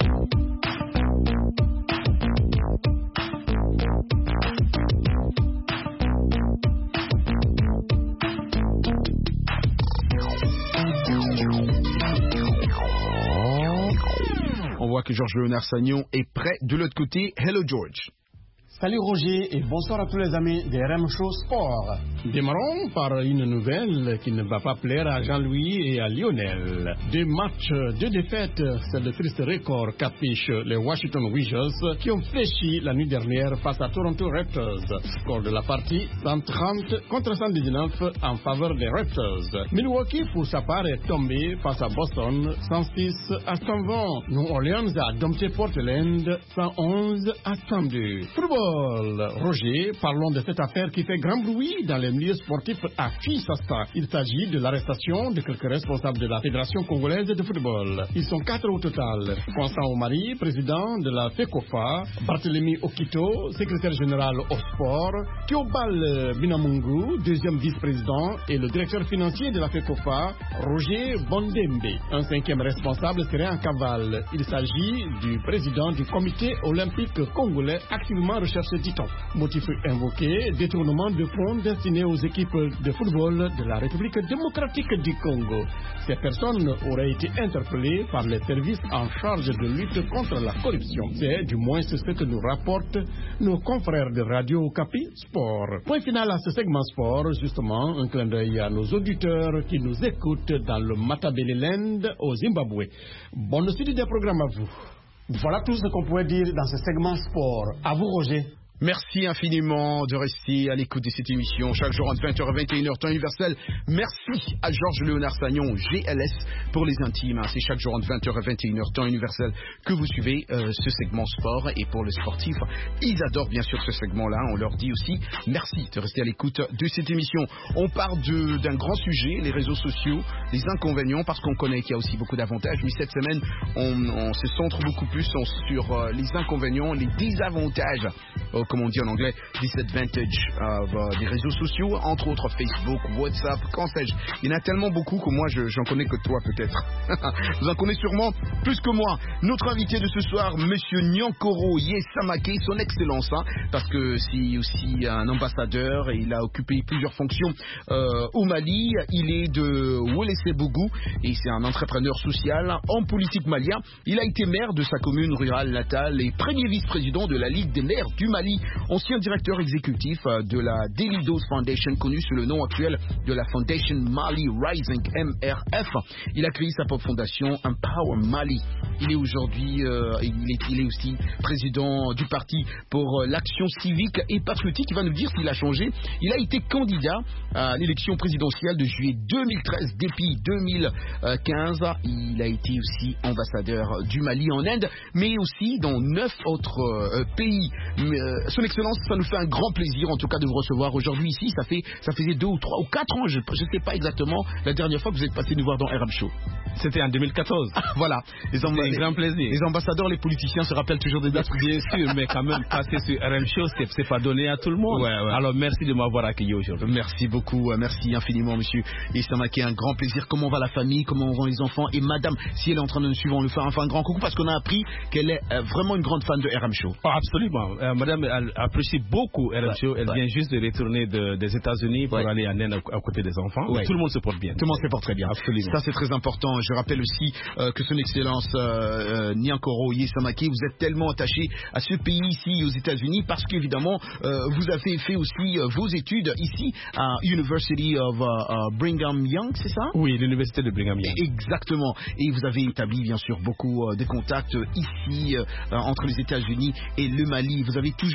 On voit que Georges Léonard Sagnon est prêt de l'autre côté. Hello George. Salut Roger et bonsoir à tous les amis de R M Show Sport. Démarrons par une nouvelle qui ne va pas plaire à Jean-Louis et à Lionel. Deux matchs, deux défaites, c'est le triste record qu'affichent les Washington Wizards qui ont fléchi la nuit dernière face à Toronto Raptors. Score de la partie cent trente contre cent dix-neuf en faveur des Raptors. Milwaukee pour sa part est tombé face à Boston cent six à cent vingt. New Orleans a dompté Portland cent onze à cent deux. Football. Roger, parlons de cette affaire qui fait grand bruit dans les milieux sportifs à Kinshasa. Il s'agit de l'arrestation de quelques responsables de la Fédération congolaise de football. Ils sont quatre au total. Constant Omari, président de la FECOFA, Barthélemy Okito, secrétaire général au sport, Thiobal Binamungu, deuxième vice-président, et le directeur financier de la FECOFA, Roger Bondembe. Un cinquième responsable serait en cavale. Il s'agit du président du comité olympique congolais activement recherché, dit-on. Motif invoqué, détournement de fonds destinés aux équipes de football de la République démocratique du Congo. Ces personnes auraient été interpellées par les services en charge de lutte contre la corruption. C'est du moins ce que nous rapportent nos confrères de Radio Okapi Sport. Point final à ce segment sport, justement, un clin d'œil à nos auditeurs qui nous écoutent dans le Matabeleland au Zimbabwe. Bonne suite des programmes à vous. Voilà tout ce qu'on pouvait dire dans ce segment sport. À vous Roger. Merci infiniment de rester à l'écoute de cette émission chaque jour entre vingt heures et vingt et une heures, temps universel. Merci à Georges Léonard Sagnon, G L S pour les intimes. C'est chaque jour entre vingt heures et vingt et une heures, temps universel, que vous suivez euh, ce segment sport. Et pour les sportifs, ils adorent bien sûr ce segment-là. On leur dit aussi merci de rester à l'écoute de cette émission. On part de, d'un grand sujet, les réseaux sociaux, les inconvénients, parce qu'on connaît qu'il y a aussi beaucoup d'avantages. Mais cette semaine, on, on se centre beaucoup plus sur euh, les inconvénients, les désavantages. Euh, comme on dit en anglais, disadvantage uh, des réseaux sociaux, entre autres Facebook, WhatsApp, qu'en sais-je. Il y en a tellement beaucoup que moi, je, j'en connais que toi peut-être. Vous en connaissez sûrement plus que moi. Notre invité de ce soir, Monsieur Nyankoro Yesamake, son excellence, hein, parce que c'est aussi un ambassadeur et il a occupé plusieurs fonctions euh, au Mali. Il est de Wélessebougou et c'est un entrepreneur social en politique malien. Il a été maire de sa commune rurale natale et premier vice-président de la Ligue des maires du Mali. Ancien directeur exécutif de la Daily Dose Foundation, connu sous le nom actuel de la Foundation Mali Rising, M R F. Il a créé sa propre fondation Empower Mali. Il est aujourd'hui, euh, il, est, il est aussi président du parti pour euh, l'action civique et patriotique. Il va nous dire s'il a changé. Il a été candidat à l'élection présidentielle de juillet deux mille treize, depuis deux mille quinze. Il a été aussi ambassadeur du Mali en Inde, mais aussi dans neuf autres euh, pays. Euh, Son Excellence, ça nous fait un grand plaisir en tout cas de vous recevoir aujourd'hui ici. Ça fait, ça faisait deux ou trois ou quatre ans, je ne sais pas exactement, la dernière fois que vous êtes passé nous voir dans R M Show. C'était en deux mille quatorze. Ah, voilà. Les, amb- un grand plaisir. Les ambassadeurs, les politiciens se rappellent toujours des dates. Bien sûr, mais quand même passer sur R M Show, c'est, c'est pas donné à tout le monde. Ouais, ouais. Alors merci de m'avoir accueilli aujourd'hui. Merci beaucoup, merci infiniment, monsieur Yesamake. Un grand plaisir. Comment va la famille, comment vont les enfants? Et madame, si elle est en train de nous suivre, on lui fait enfin un grand coucou parce qu'on a appris qu'elle est euh, vraiment une grande fan de R M Show. Oh, absolument. Euh, madame, elle apprécie beaucoup R M ouais, Show. Elle ouais. vient juste de retourner de, des États-Unis pour ouais. aller en Inde à, à côté des enfants. Ouais. Tout le monde se porte bien. Tout le monde se porte très bien. Absolument. Ça, c'est très important. Je rappelle aussi euh, que son Excellence euh, euh, Nyankoro Yesamake, vous êtes tellement attaché à ce pays ici aux États-Unis parce qu'évidemment, euh, vous avez fait aussi euh, vos études ici à University of uh, uh, Brigham Young, c'est ça? Oui, l'université de Brigham Young. Exactement. Et vous avez établi bien sûr beaucoup euh, de contacts ici euh, entre les États-Unis et le Mali. Vous avez toujours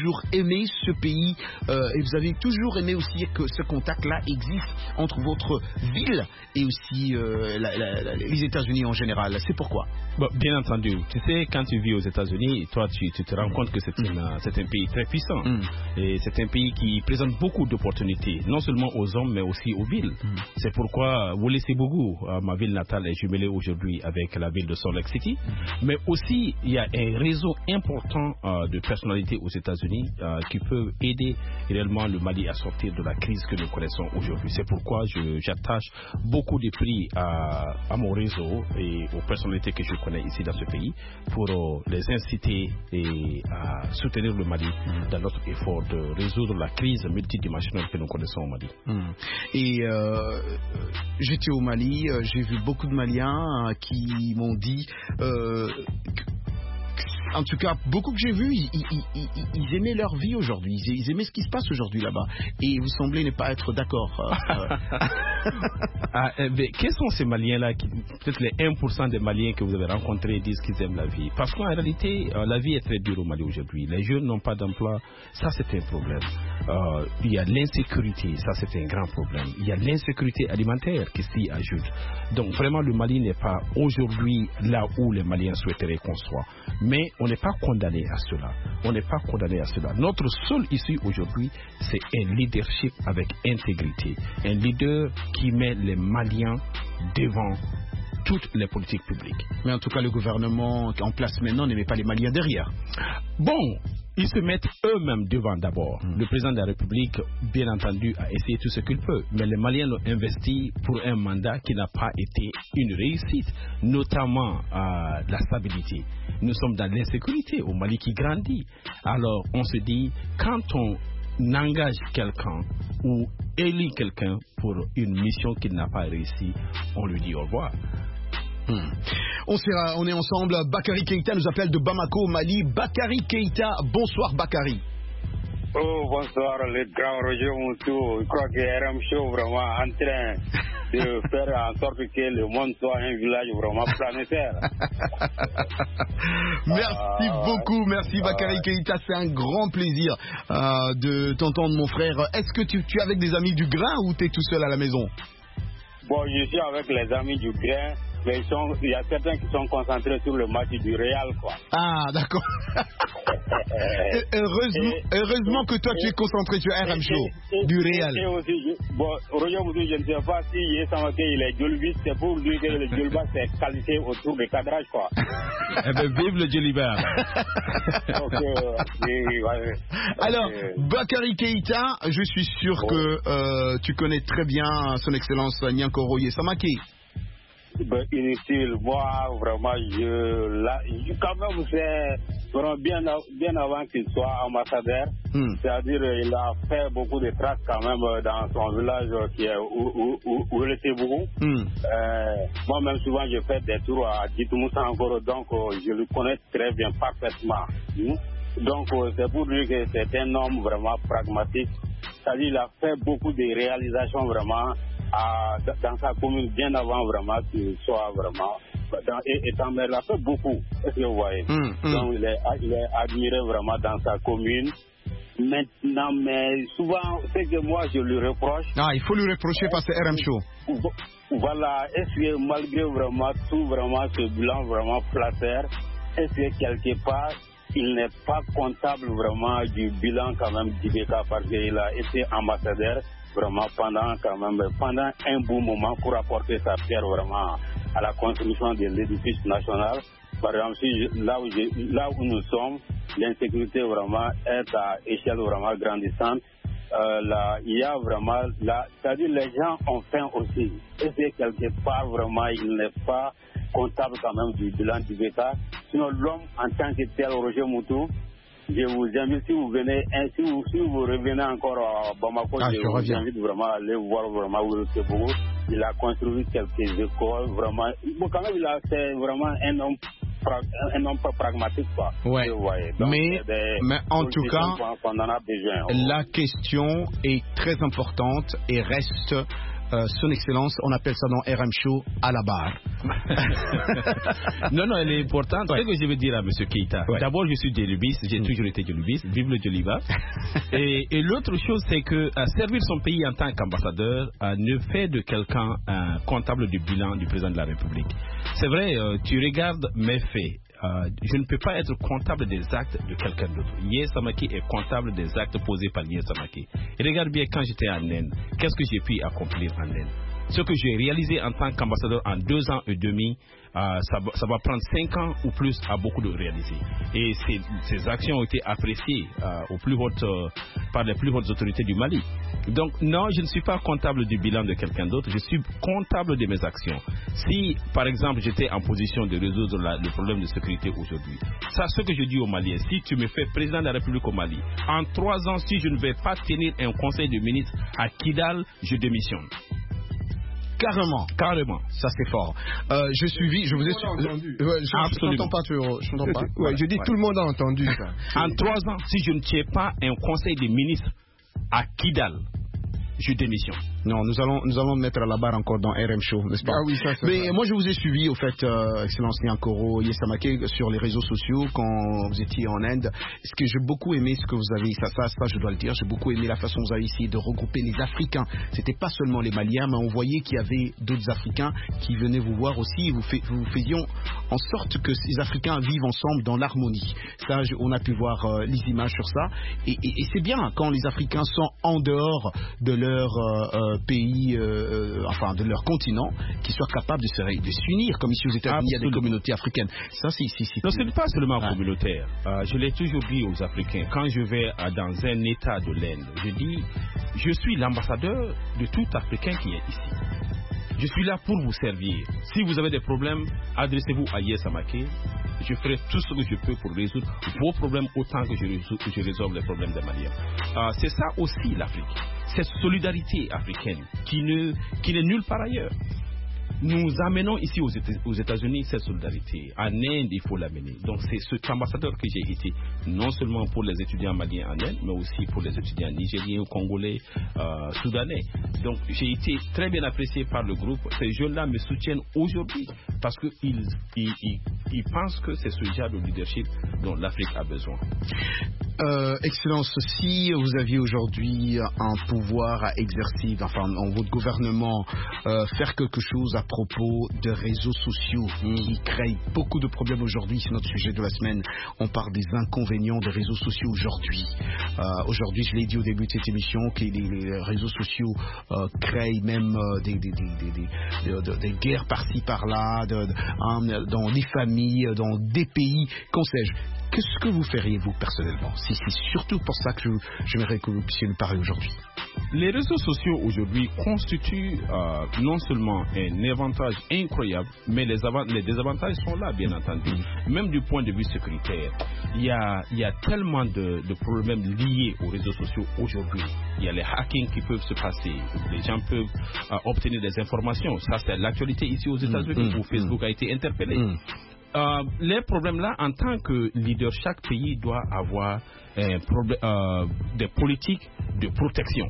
toujours aimé ce pays euh, et vous avez toujours aimé aussi que ce contact-là existe entre votre ville et aussi euh, la, la, la, les États-Unis en général. C'est pourquoi? Bon, bien entendu. Tu sais, quand tu vis aux États-Unis, toi, tu, tu te rends compte que c'est, une, c'est un pays très puissant. Mm. Et c'est un pays qui présente beaucoup d'opportunités, non seulement aux hommes, mais aussi aux villes. Mm. C'est pourquoi Wole-Sebougou, ma ville natale, est jumelée aujourd'hui avec la ville de Salt Lake City. Mm. Mais aussi, il y a un réseau important euh, de personnalités aux États-Unis euh, qui peuvent aider réellement le Mali à sortir de la crise que nous connaissons aujourd'hui. C'est pourquoi je, j'attache beaucoup de prix à, à mon réseau et aux personnalités que je connais ici dans ce pays pour euh, les inciter et à soutenir le Mali mm. dans notre effort de résoudre la crise multidimensionnelle que nous connaissons au Mali. Mm. Et euh, j'étais au Mali, euh, j'ai vu beaucoup de Maliens euh, qui m'ont dit euh, en tout cas, beaucoup que j'ai vu, ils, ils, ils, ils aimaient leur vie aujourd'hui. Ils, ils aimaient ce qui se passe aujourd'hui là-bas. Et vous semblez ne pas être d'accord. Euh, ah, eh bien, quels sont ces Maliens-là qui, peut-être les un pour cent des Maliens que vous avez rencontrés disent qu'ils aiment la vie? Parce qu'en réalité, euh, la vie est très dure au Mali aujourd'hui. Les jeunes n'ont pas d'emploi. Ça, c'est un problème. Euh, il y a l'insécurité. Ça, c'est un grand problème. Il y a l'insécurité alimentaire qui s'y ajoute. Donc, vraiment, le Mali n'est pas aujourd'hui là où les Maliens souhaiteraient qu'on soit. Mais on n'est pas condamné à cela. On n'est pas condamné à cela. Notre seule issue aujourd'hui, c'est un leadership avec intégrité. Un leader qui met les Maliens devant toutes les politiques publiques. Mais en tout cas, le gouvernement en place maintenant ne met pas les Maliens derrière. Bon, ils se mettent eux-mêmes devant d'abord. Mmh. Le président de la République, bien entendu, a essayé tout ce qu'il peut. Mais les Maliens l'ont investi pour un mandat qui n'a pas été une réussite, notamment euh, la stabilité. Nous sommes dans l'insécurité au Mali qui grandit. Alors, on se dit, quand on engage quelqu'un ou élit quelqu'un pour une mission qu'il n'a pas réussi, on lui dit au revoir. Hmm. On, sera, on est ensemble. Bakary Keïta nous appelle de Bamako, Mali. Bakary Keïta, bonsoir Bakary. Oh, bonsoir, le grand Roger Moutou. Je crois que R M Show vraiment en train de faire en sorte que le monde soit un village vraiment planétaire. Merci ah, beaucoup, merci Bakary ah, Keïta. C'est un grand plaisir euh, de t'entendre, mon frère. Est-ce que tu, tu es avec des amis du grain ou tu es tout seul à la maison? Bon, je suis avec les amis du grain. Mais ils sont, il y a certains qui sont concentrés sur le match du Real, quoi. Ah, d'accord. heureusement, et, heureusement que toi, et, tu es concentré sur R M Show, et, du Real. Et aussi, je, bon, Roger Moudou, je ne sais pas si il est sans il est Djolbis, c'est pour lui que le Djolbas c'est qualité autour du cadrage, quoi. Eh bien, vive le Djolibar. okay, ouais, Alors, okay. Bakary Keïta, je suis sûr bon. que euh, tu connais très bien son excellence Niankoro Samake. Ben, inutile, moi vraiment je, là, je quand même c'est vraiment bien, bien avant qu'il soit ambassadeur, mm. c'est-à-dire il a fait beaucoup de traces quand même dans son village qui est Wole-Sebougou. Mm. euh, moi-même souvent je fais des tours à Djitoumoussa encore, donc je le connais très bien, parfaitement. Mm. Donc c'est pour dire que c'est un homme vraiment pragmatique, c'est-à-dire il a fait beaucoup de réalisations vraiment À, dans sa commune bien avant vraiment qu'il soit vraiment dans, étant maire, il a fait beaucoup, est-ce que vous voyez? Mmh, mmh. Donc il est, il est admiré vraiment dans sa commune. Maintenant, mais souvent, c'est que moi je lui reproche. Ah, il faut lui reprocher parce que c'est R M Show. Voilà, est-ce que malgré vraiment tout, vraiment ce bilan vraiment flatteur, est-ce que quelque part il n'est pas comptable vraiment du bilan quand même d'Ibeka parce qu'il a été ambassadeur vraiment pendant quand même pendant un bon moment pour apporter sa pierre vraiment à la construction de l'édifice national. Par exemple, si, là, où je, là où nous sommes, l'insécurité vraiment est à échelle vraiment grandissante. Euh, là, il y a vraiment là, c'est-à-dire les gens ont faim aussi. Et c'est quelque part vraiment il n'est pas comptable quand même du bilan du Béca. Sinon l'homme en tant que tel, Roger Moutou, je vous invite, si vous venez, si vous, si vous revenez encore à Bamako, ah, je, je vous invite vraiment à aller voir vraiment où c'est beau. Il a construit quelques écoles, vraiment. Bon, quand même, il a, c'est vraiment un homme, un homme pragmatique, quoi. Ouais. Donc, mais, des, mais en tout cas, qu'on en a besoin, la question est très importante et reste euh, son excellence, on appelle ça dans R M Show à la barre. non, non, elle est importante. Ouais. Ce que je veux dire à M. Keïta, ouais. D'abord, je suis djellubiste, j'ai mmh. toujours été djellubiste, vive le Djeliba. et et l'autre chose, c'est que euh, servir son pays en tant qu'ambassadeur euh, ne fait de quelqu'un un comptable du bilan du président de la République. C'est vrai, euh, tu regardes mes faits. Euh, je ne peux pas être comptable des actes de quelqu'un d'autre. Yer Samaki est comptable des actes posés par Yer Samaki. Et regarde bien, quand j'étais en Inde, qu'est-ce que j'ai pu accomplir en Inde? Ce que j'ai réalisé en tant qu'ambassadeur en deux ans et demi, euh, ça, ça va prendre cinq ans ou plus à beaucoup de réaliser. Et ces, ces actions ont été appréciées euh, aux plus hautes, euh, par les plus hautes autorités du Mali. Donc non, je ne suis pas comptable du bilan de quelqu'un d'autre, je suis comptable de mes actions. Si, par exemple, j'étais en position de résoudre la, le problème de sécurité aujourd'hui, ça, ce que je dis aux Maliens, si tu me fais président de la République au Mali, en trois ans, si je ne vais pas tenir un conseil de ministres à Kidal, je démissionne. Carrément, carrément, ça c'est fort. Euh, je suis, je vous ai entendu. Euh, je, Absolument. Je t'entends pas, tu, je t'entends pas. Ouais, voilà, je dis voilà. Tout le monde a entendu ça. En trois ans, si je ne tiens pas un conseil des ministres à Kidal, je démissionne. Non, nous allons, nous allons mettre à la barre encore dans R M Show, n'est-ce pas? Ah oui, ça c'est Mais vrai. moi je vous ai suivi, au fait, euh, Excellence Nyankoro, Yesamake, sur les réseaux sociaux quand vous étiez en Inde. Ce que j'ai beaucoup aimé, ce que vous avez, ça, ça, ça, je dois le dire, j'ai beaucoup aimé la façon dont vous avez essayé de regrouper les Africains. C'était pas seulement les Maliens, mais on voyait qu'il y avait d'autres Africains qui venaient vous voir aussi. Et vous, fait, vous faisions en sorte que ces Africains vivent ensemble dans l'harmonie. Ça, je, on a pu voir euh, les images sur ça. Et, et, et c'est bien quand les Africains sont en dehors de leur euh, euh, pays, euh, enfin de leur continent, qu'ils soient capables de, se, de s'unir, comme ici aux États-Unis, il y a des communautés africaines. Ça, c'est, c'est, c'est non, ce n'est pas seulement ah. communautaire. Euh, je l'ai toujours dit aux Africains. Quand je vais euh, dans un État de l'Inde, je dis, je suis l'ambassadeur de tout Africain qui est ici. Je suis là pour vous servir. Si vous avez des problèmes, adressez-vous à Yer Samake. Je ferai tout ce que je peux pour résoudre vos problèmes autant que je, résous, que je résolve les problèmes des Maliens. Euh, c'est ça aussi l'Afrique. Cette solidarité africaine qui, ne, qui n'est nulle part ailleurs. Nous amenons ici aux, Éta- aux États-Unis cette solidarité. En Inde, il faut l'amener. Donc c'est cet ambassadeur que j'ai été, non seulement pour les étudiants maliens en Inde, mais aussi pour les étudiants nigériens, congolais, euh, soudanais. Donc j'ai été très bien apprécié par le groupe. Ces jeunes-là me soutiennent aujourd'hui parce qu'ils ils, ils, ils pensent que c'est ce genre de leadership dont l'Afrique a besoin. Euh, Excellence, si vous aviez aujourd'hui un pouvoir à exercer, enfin, dans votre gouvernement, euh, faire quelque chose à propos de réseaux sociaux mmh. qui créent beaucoup de problèmes aujourd'hui, c'est notre sujet de la semaine. On parle des inconvénients des réseaux sociaux aujourd'hui. Euh, aujourd'hui, je l'ai dit au début de cette émission, que les, les réseaux sociaux euh, créent même euh, des, des, des, des, des, des, des guerres par-ci par-là, de, de, hein, dans des familles, dans des pays, qu'en sais-je. Qu'est-ce que vous feriez, vous, personnellement? Si c'est surtout pour ça que je, j'aimerais que vous puissiez nous parler aujourd'hui. Les réseaux sociaux, aujourd'hui, constituent euh, non seulement un avantage incroyable, mais les, avant- les désavantages sont là, bien entendu. Même du point de vue sécuritaire, il y a, il y a tellement de, de problèmes liés aux réseaux sociaux aujourd'hui. Il y a les hackings qui peuvent se passer. Les gens peuvent euh, obtenir des informations. Ça, c'est l'actualité ici aux États-Unis, mmh, où Facebook mmh. a été interpellé. Mmh. Euh, les problèmes là, en tant que leader, chaque pays doit avoir euh, problème, euh, des politiques de protection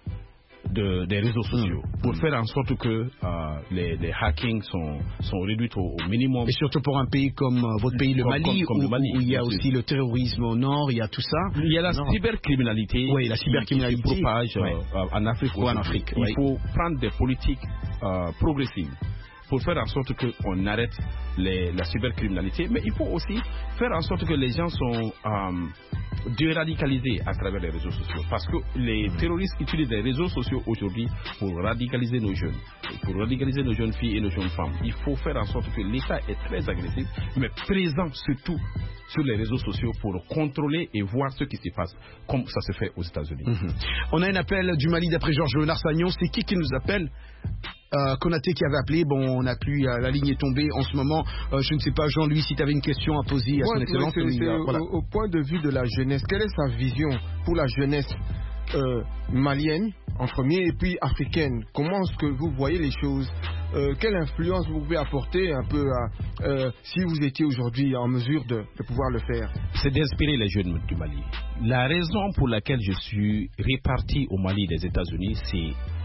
de, des réseaux sociaux mmh. pour mmh. faire en sorte que euh, les, les hackings sont, sont réduits au, au minimum. Et surtout pour un pays comme euh, votre pays, le comme, Mali, comme, comme où, le Mali, où il y a aussi le terrorisme au nord, il y a tout ça. Il y a la non. cybercriminalité, oui, la cybercriminalité qui, qui se propage ouais. euh, en Afrique. Ou en Afrique. Il oui. faut prendre des politiques euh, progressives pour faire en sorte qu'on arrête les, la cybercriminalité, mais il faut aussi faire en sorte que les gens sont euh, déradicalisés à travers les réseaux sociaux, parce que les terroristes utilisent les réseaux sociaux aujourd'hui pour radicaliser nos jeunes, pour radicaliser nos jeunes filles et nos jeunes femmes. Il faut faire en sorte que l'État est très agressif, mais présent surtout sur les réseaux sociaux pour contrôler et voir ce qui se passe, comme ça se fait aux États-Unis. Mm-hmm. On a un appel du Mali d'après Georges Léonard Sagnon. C'est qui qui nous appelle? Euh, Konaté qui avait appelé, bon, on a plus, euh, la ligne est tombée en ce moment. Euh, je ne sais pas, Jean-Louis, si tu avais une question à poser à son ouais, excellence. C'est, c'est euh, voilà. au, au point de vue de la jeunesse, quelle est sa vision pour la jeunesse euh, malienne en premier et puis africaine? Comment est-ce que vous voyez les choses? euh, Quelle influence vous pouvez apporter un peu à, euh, si vous étiez aujourd'hui en mesure de, de pouvoir le faire? C'est d'inspirer les jeunes du Mali. La raison pour laquelle je suis réparti au Mali des États-Unis, c'est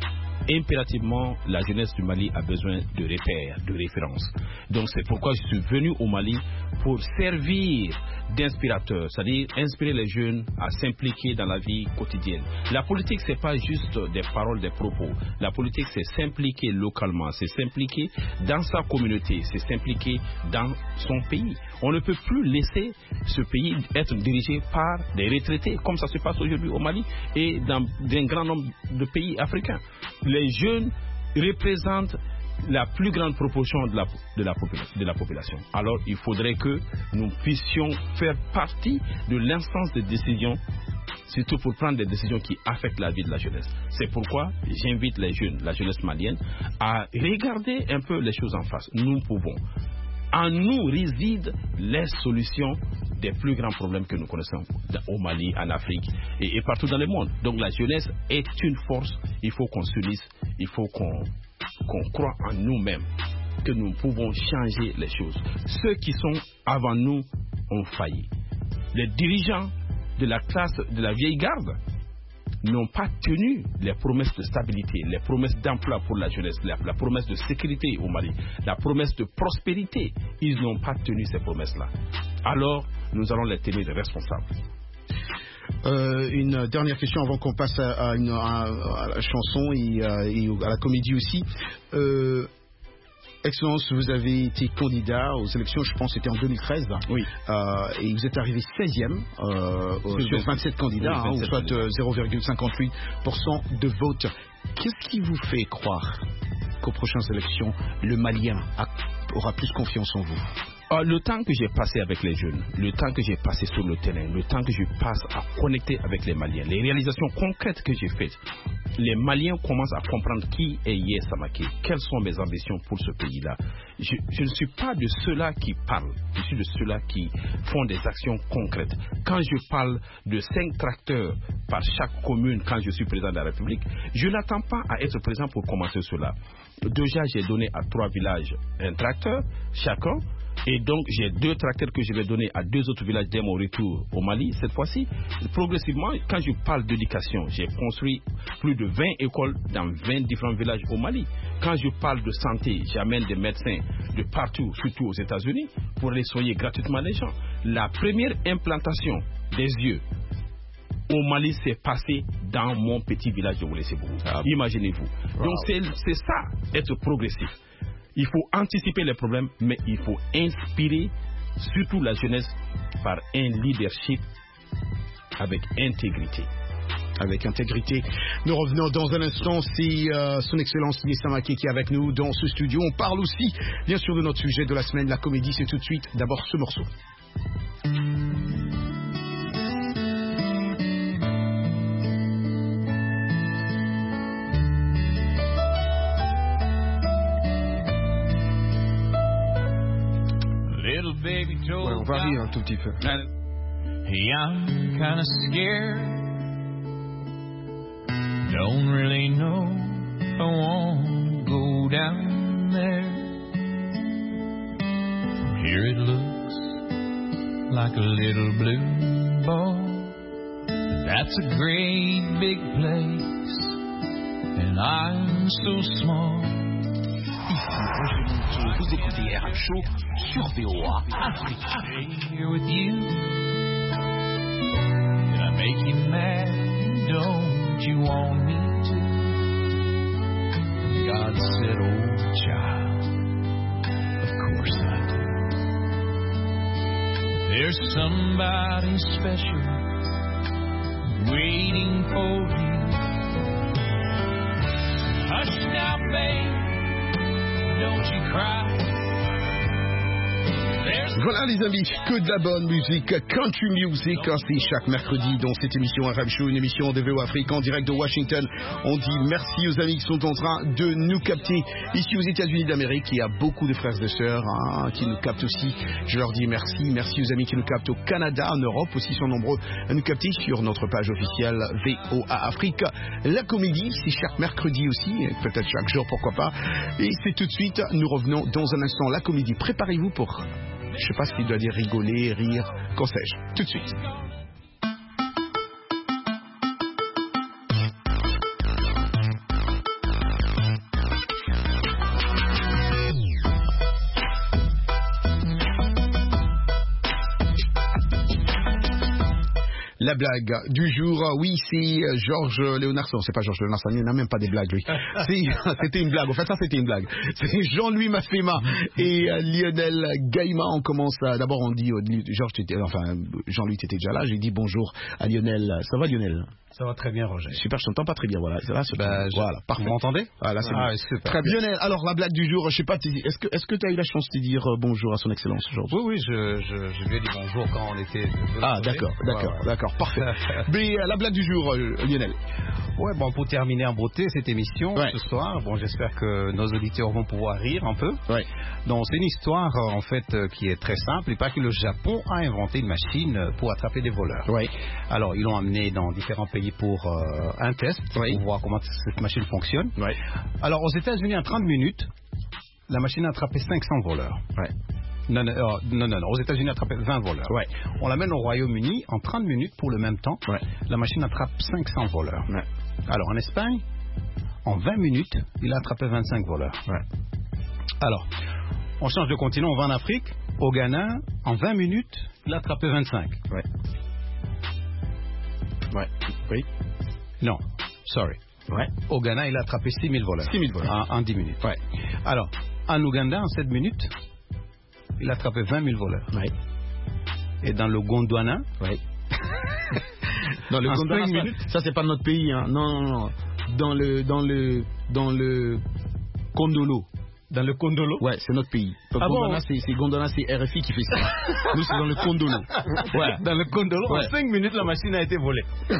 impérativement, la jeunesse du Mali a besoin de repères, de références. Donc c'est pourquoi je suis venu au Mali pour servir d'inspirateur, c'est-à-dire inspirer les jeunes à s'impliquer dans la vie quotidienne. La politique, c'est pas juste des paroles, des propos. La politique, c'est s'impliquer localement, c'est s'impliquer dans sa communauté, c'est s'impliquer dans son pays. On ne peut plus laisser ce pays être dirigé par des retraités, comme ça se passe aujourd'hui au Mali et dans un grand nombre de pays africains. Les jeunes représentent la plus grande proportion de la, de, la de la population. Alors, il faudrait que nous puissions faire partie de l'instance de décision, surtout pour prendre des décisions qui affectent la vie de la jeunesse. C'est pourquoi j'invite les jeunes, la jeunesse malienne, à regarder un peu les choses en face. Nous pouvons. En nous résident les solutions des plus grands problèmes que nous connaissons au Mali, en Afrique et, et partout dans le monde. Donc la jeunesse est une force. Il faut qu'on s'unisse, il faut qu'on qu'on croit en nous-mêmes, que nous pouvons changer les choses. Ceux qui sont avant nous ont failli. Les dirigeants de la classe de la vieille garde n'ont pas tenu les promesses de stabilité, les promesses d'emploi pour la jeunesse, la, la promesse de sécurité au Mali, la promesse de prospérité. Ils n'ont pas tenu ces promesses-là. Alors, nous allons les tenir responsables. Euh, une dernière question avant qu'on passe à, à, une, à, à la chanson et, à, et à la comédie aussi. Euh, Excellence, vous avez été candidat aux élections, je pense que c'était en deux mille treize. Oui. Euh, et vous êtes arrivé seizième euh, sur vingt-sept candidats, oui, vingt-sept hein, ou soit euh, zéro virgule cinquante-huit pour cent de vote. Qu'est-ce qui vous fait croire qu'aux prochaines élections, le Malien a, aura plus confiance en vous? Le temps que j'ai passé avec les jeunes, le temps que j'ai passé sur le terrain, le temps que je passe à connecter avec les Maliens, les réalisations concrètes que j'ai faites, les Maliens commencent à comprendre qui est Yaya Samake, quelles sont mes ambitions pour ce pays-là. Je, je ne suis pas de ceux-là qui parlent, je suis de ceux-là qui font des actions concrètes. Quand je parle de cinq tracteurs par chaque commune quand je suis président de la République, je n'attends pas à être présent pour commencer cela. Déjà, j'ai donné à trois villages un tracteur chacun. Et donc, j'ai deux tracteurs que je vais donner à deux autres villages dès mon retour au Mali. Cette fois-ci, progressivement, quand je parle d'éducation, j'ai construit plus de vingt écoles dans vingt différents villages au Mali. Quand je parle de santé, j'amène des médecins de partout, surtout aux États-Unis, pour aller soigner gratuitement les gens. La première implantation des yeux au Mali s'est passée dans mon petit village de Wouléssebougou. Ah. Imaginez-vous. Wow. Donc, c'est, c'est ça, être progressif. Il faut anticiper les problèmes, mais il faut inspirer surtout la jeunesse par un leadership avec intégrité. Avec intégrité. Nous revenons dans un instant. C'est euh, son Excellence Yaya Samake qui est avec nous dans ce studio. On parle aussi, bien sûr, de notre sujet de la semaine, la comédie. C'est tout de suite. D'abord, ce morceau. Ouais, on va rire un tout petit peu. Hey, I'm kinda scared. Don't really know if I want to go down there. From here it looks like a little blue ball. That's a great big place, and I'm so small. Vous écoutez R M Show sur V O A Afrique. Here with you, did I make you mad? Don't you want me to? God said, "Oh child, of course I do." There's somebody special waiting for you. Hush now, babe. Don't you cry. Voilà les amis, que de la bonne musique, country music, c'est chaque mercredi dans cette émission R M Show, une émission de V O Afrique en direct de Washington. On dit merci aux amis qui sont en train de nous capter ici aux États-Unis d'Amérique. Il y a beaucoup de frères et sœurs hein, qui nous captent aussi. Je leur dis merci, merci aux amis qui nous captent au Canada, en Europe aussi, ils sont nombreux à nous capter sur notre page officielle V O A Afrique. La comédie, c'est chaque mercredi aussi, peut-être chaque jour, pourquoi pas. Et c'est tout de suite, nous revenons dans un instant. La comédie, préparez-vous pour... Je sais pas ce qu'il doit dire, rigoler, rire, qu'en sais-je. Tout de suite. La blague du jour, oui, c'est Georges Léonard. Non, c'est pas Georges Léonard, il n'a même pas des blagues, lui. C'était une blague. En fait, ça, c'était une blague. C'est Jean-Louis Mafema et Lionel Gaïma. On commence à... D'abord, on dit... Georges, enfin, Jean-Louis, tu étais déjà là. J'ai dit bonjour à Lionel. Ça va, Lionel? Ça va très bien, Roger. Super, je t'entends pas très bien, voilà. Là, bah, je... voilà, parfait. Vous m'entendez? Voilà, c'est ah, bon. Super. Très bien. Lionel, alors la blague du jour, je sais pas, est-ce que est-ce que tu as eu la chance de dire euh, bonjour à son excellence aujourd'hui? Oui, oui, je, je, je lui ai dit bonjour quand on était... Ah, d'accord, d'accord, ouais, ouais. d'accord, parfait. Mais euh, la blague du jour, euh, Lionel. Ouais, bon, pour terminer en beauté cette émission ouais. ce soir, bon, j'espère que nos auditeurs vont pouvoir rire un peu. Ouais. Donc, c'est une histoire, en fait, euh, qui est très simple. Il paraît que le Japon a inventé une machine pour attraper des voleurs. Ouais. Alors, ils l'ont amené dans différents pays pour euh, un test, ouais. pour voir comment cette machine fonctionne. Ouais. Alors, aux États-Unis, en trente minutes, la machine a attrapé cinq cents voleurs. Ouais. Non, non, oh, non, non, non, aux États-Unis, elle attrape vingt voleurs. Ouais. On l'amène au Royaume-Uni, en trente minutes, pour le même temps, ouais. la machine attrape cinq cents voleurs. Ouais. Alors, en Espagne, en vingt minutes, il a attrapé vingt-cinq voleurs. Ouais. Alors, on change de continent, on va en Afrique. Au Ghana, en vingt minutes, il a attrapé vingt-cinq. Ouais. Ouais. Oui. Non, sorry. Ouais. Au Ghana, il a attrapé six mille voleurs. six mille voleurs. En, en dix minutes. Ouais. Alors, en Ouganda, en sept minutes, il a attrapé vingt mille voleurs. Ouais. Et dans le Gondwana, ouais. Dans le Gondwana, ça, ça c'est pas notre pays, hein. Non, non, non. Dans le, dans le, dans le Kondolo. Dans le Kondolo? Ouais, c'est notre pays. Ah Gondwana, bon? c'est Gondwana, c'est R F I qui fait ça. Nous, c'est dans le Kondolo. Ouais. Dans le Kondolo, ouais. En cinq minutes, la machine a été volée.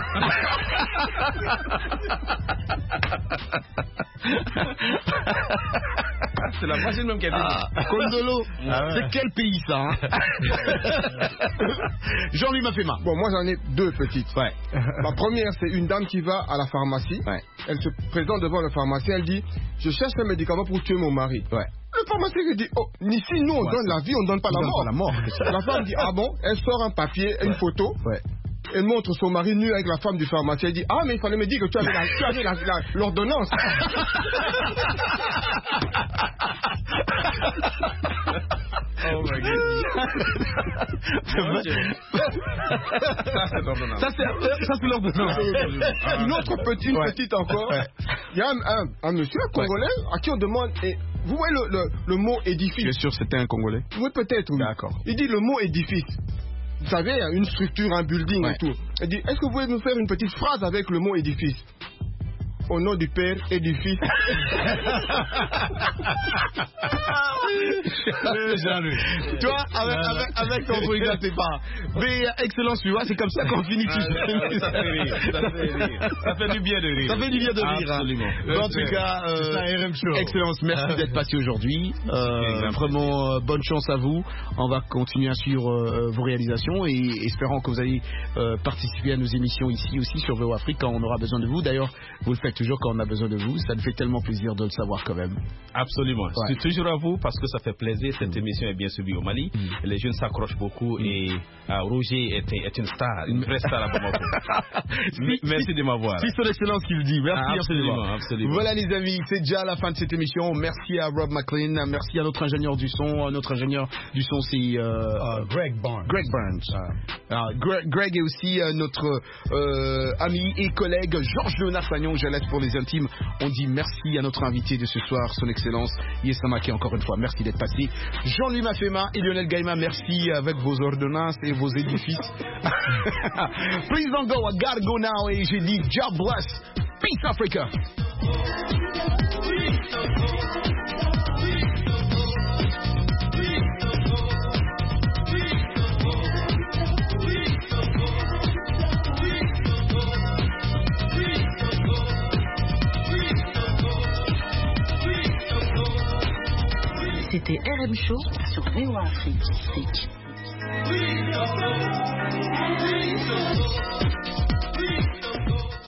C'est la machine même qui a été volée. Ah, Kondolo, ah ouais. C'est quel pays ça, hein? Jean-Louis Mafema. Bon, moi j'en ai deux petites. Ouais. La première, c'est une dame qui va à la pharmacie. Ouais. Elle se présente devant le pharmacien, elle dit: je cherche un médicament pour tuer mon mari. Ouais. Le pharmacien lui dit: oh, ici nous on ouais, donne la vie, on donne pas on la donne mort. Pas la mort. La femme dit: ah bon? Elle sort un papier, ouais. Une photo. Ouais. Elle montre son mari nu avec la femme du pharmacien. Elle dit: ah, mais il fallait me dire que tu avais la, tu avais la, la, l'ordonnance. Oh my God. Ça c'est l'ordonnance. Une autre petite, ouais. petite encore. Ouais. Il y a un, un, un monsieur un Congolais à qui on demande. Et vous voyez le, le, le mot édifice? Bien sûr, c'était un Congolais. Oui, peut-être. Oui. D'accord. Il dit le mot édifice. Vous savez, une structure, un building, ouais. Et tout. Il dit: est-ce que vous pouvez nous faire une petite phrase avec le mot édifice? Au nom du Père et du Fils. Jean-Louis. Tu vois, avec, avec, avec ton truc là, c'est pas. Mais excellence, tu vois, c'est comme ça qu'on finit tout ça. Ça fait rire. Ça fait rire. Ça fait du bien de rire. Ça fait du bien de rire. Absolument. Hein. En tout cas, euh, excellence, merci d'être passé aujourd'hui. Euh, vraiment, euh, bonne chance à vous. On va continuer à suivre euh, vos réalisations et espérant que vous allez euh, participer à nos émissions ici aussi sur V O Afrique quand on aura besoin de vous. D'ailleurs, vous le faites toujours quand on a besoin de vous. Ça nous fait tellement plaisir de le savoir quand même. Absolument. Ouais. C'est toujours à vous parce que ça fait plaisir. Cette émission est bien suivie au Mali. Mm. Les jeunes s'accrochent beaucoup mm. et euh, Roger est, est une star, une vraie star à Bamako. si, Merci si, de m'avoir. C'est son excellence qui le dit. Merci ah, absolument, absolument. Voilà les amis, c'est déjà la fin de cette émission. Merci à Rob McLean. Merci à notre ingénieur du son. Notre ingénieur du son, c'est euh, uh, Greg Barnes. Greg Barnes. Uh. Uh, Greg, Greg est aussi uh, notre euh, ami et collègue Georges Léonard Sagnon. Je laisse pour les intimes. On dit merci à notre invité de ce soir, son excellence Yessamake, encore une fois. Merci d'être passé. Jean-Louis Mafema et Lionel Gaïma, merci avec vos ordonnances et vos édifices. Please don't go, I gotta go now. Et j'ai dit God bless. Peace Africa. C'était R M Show sur V O Afrique.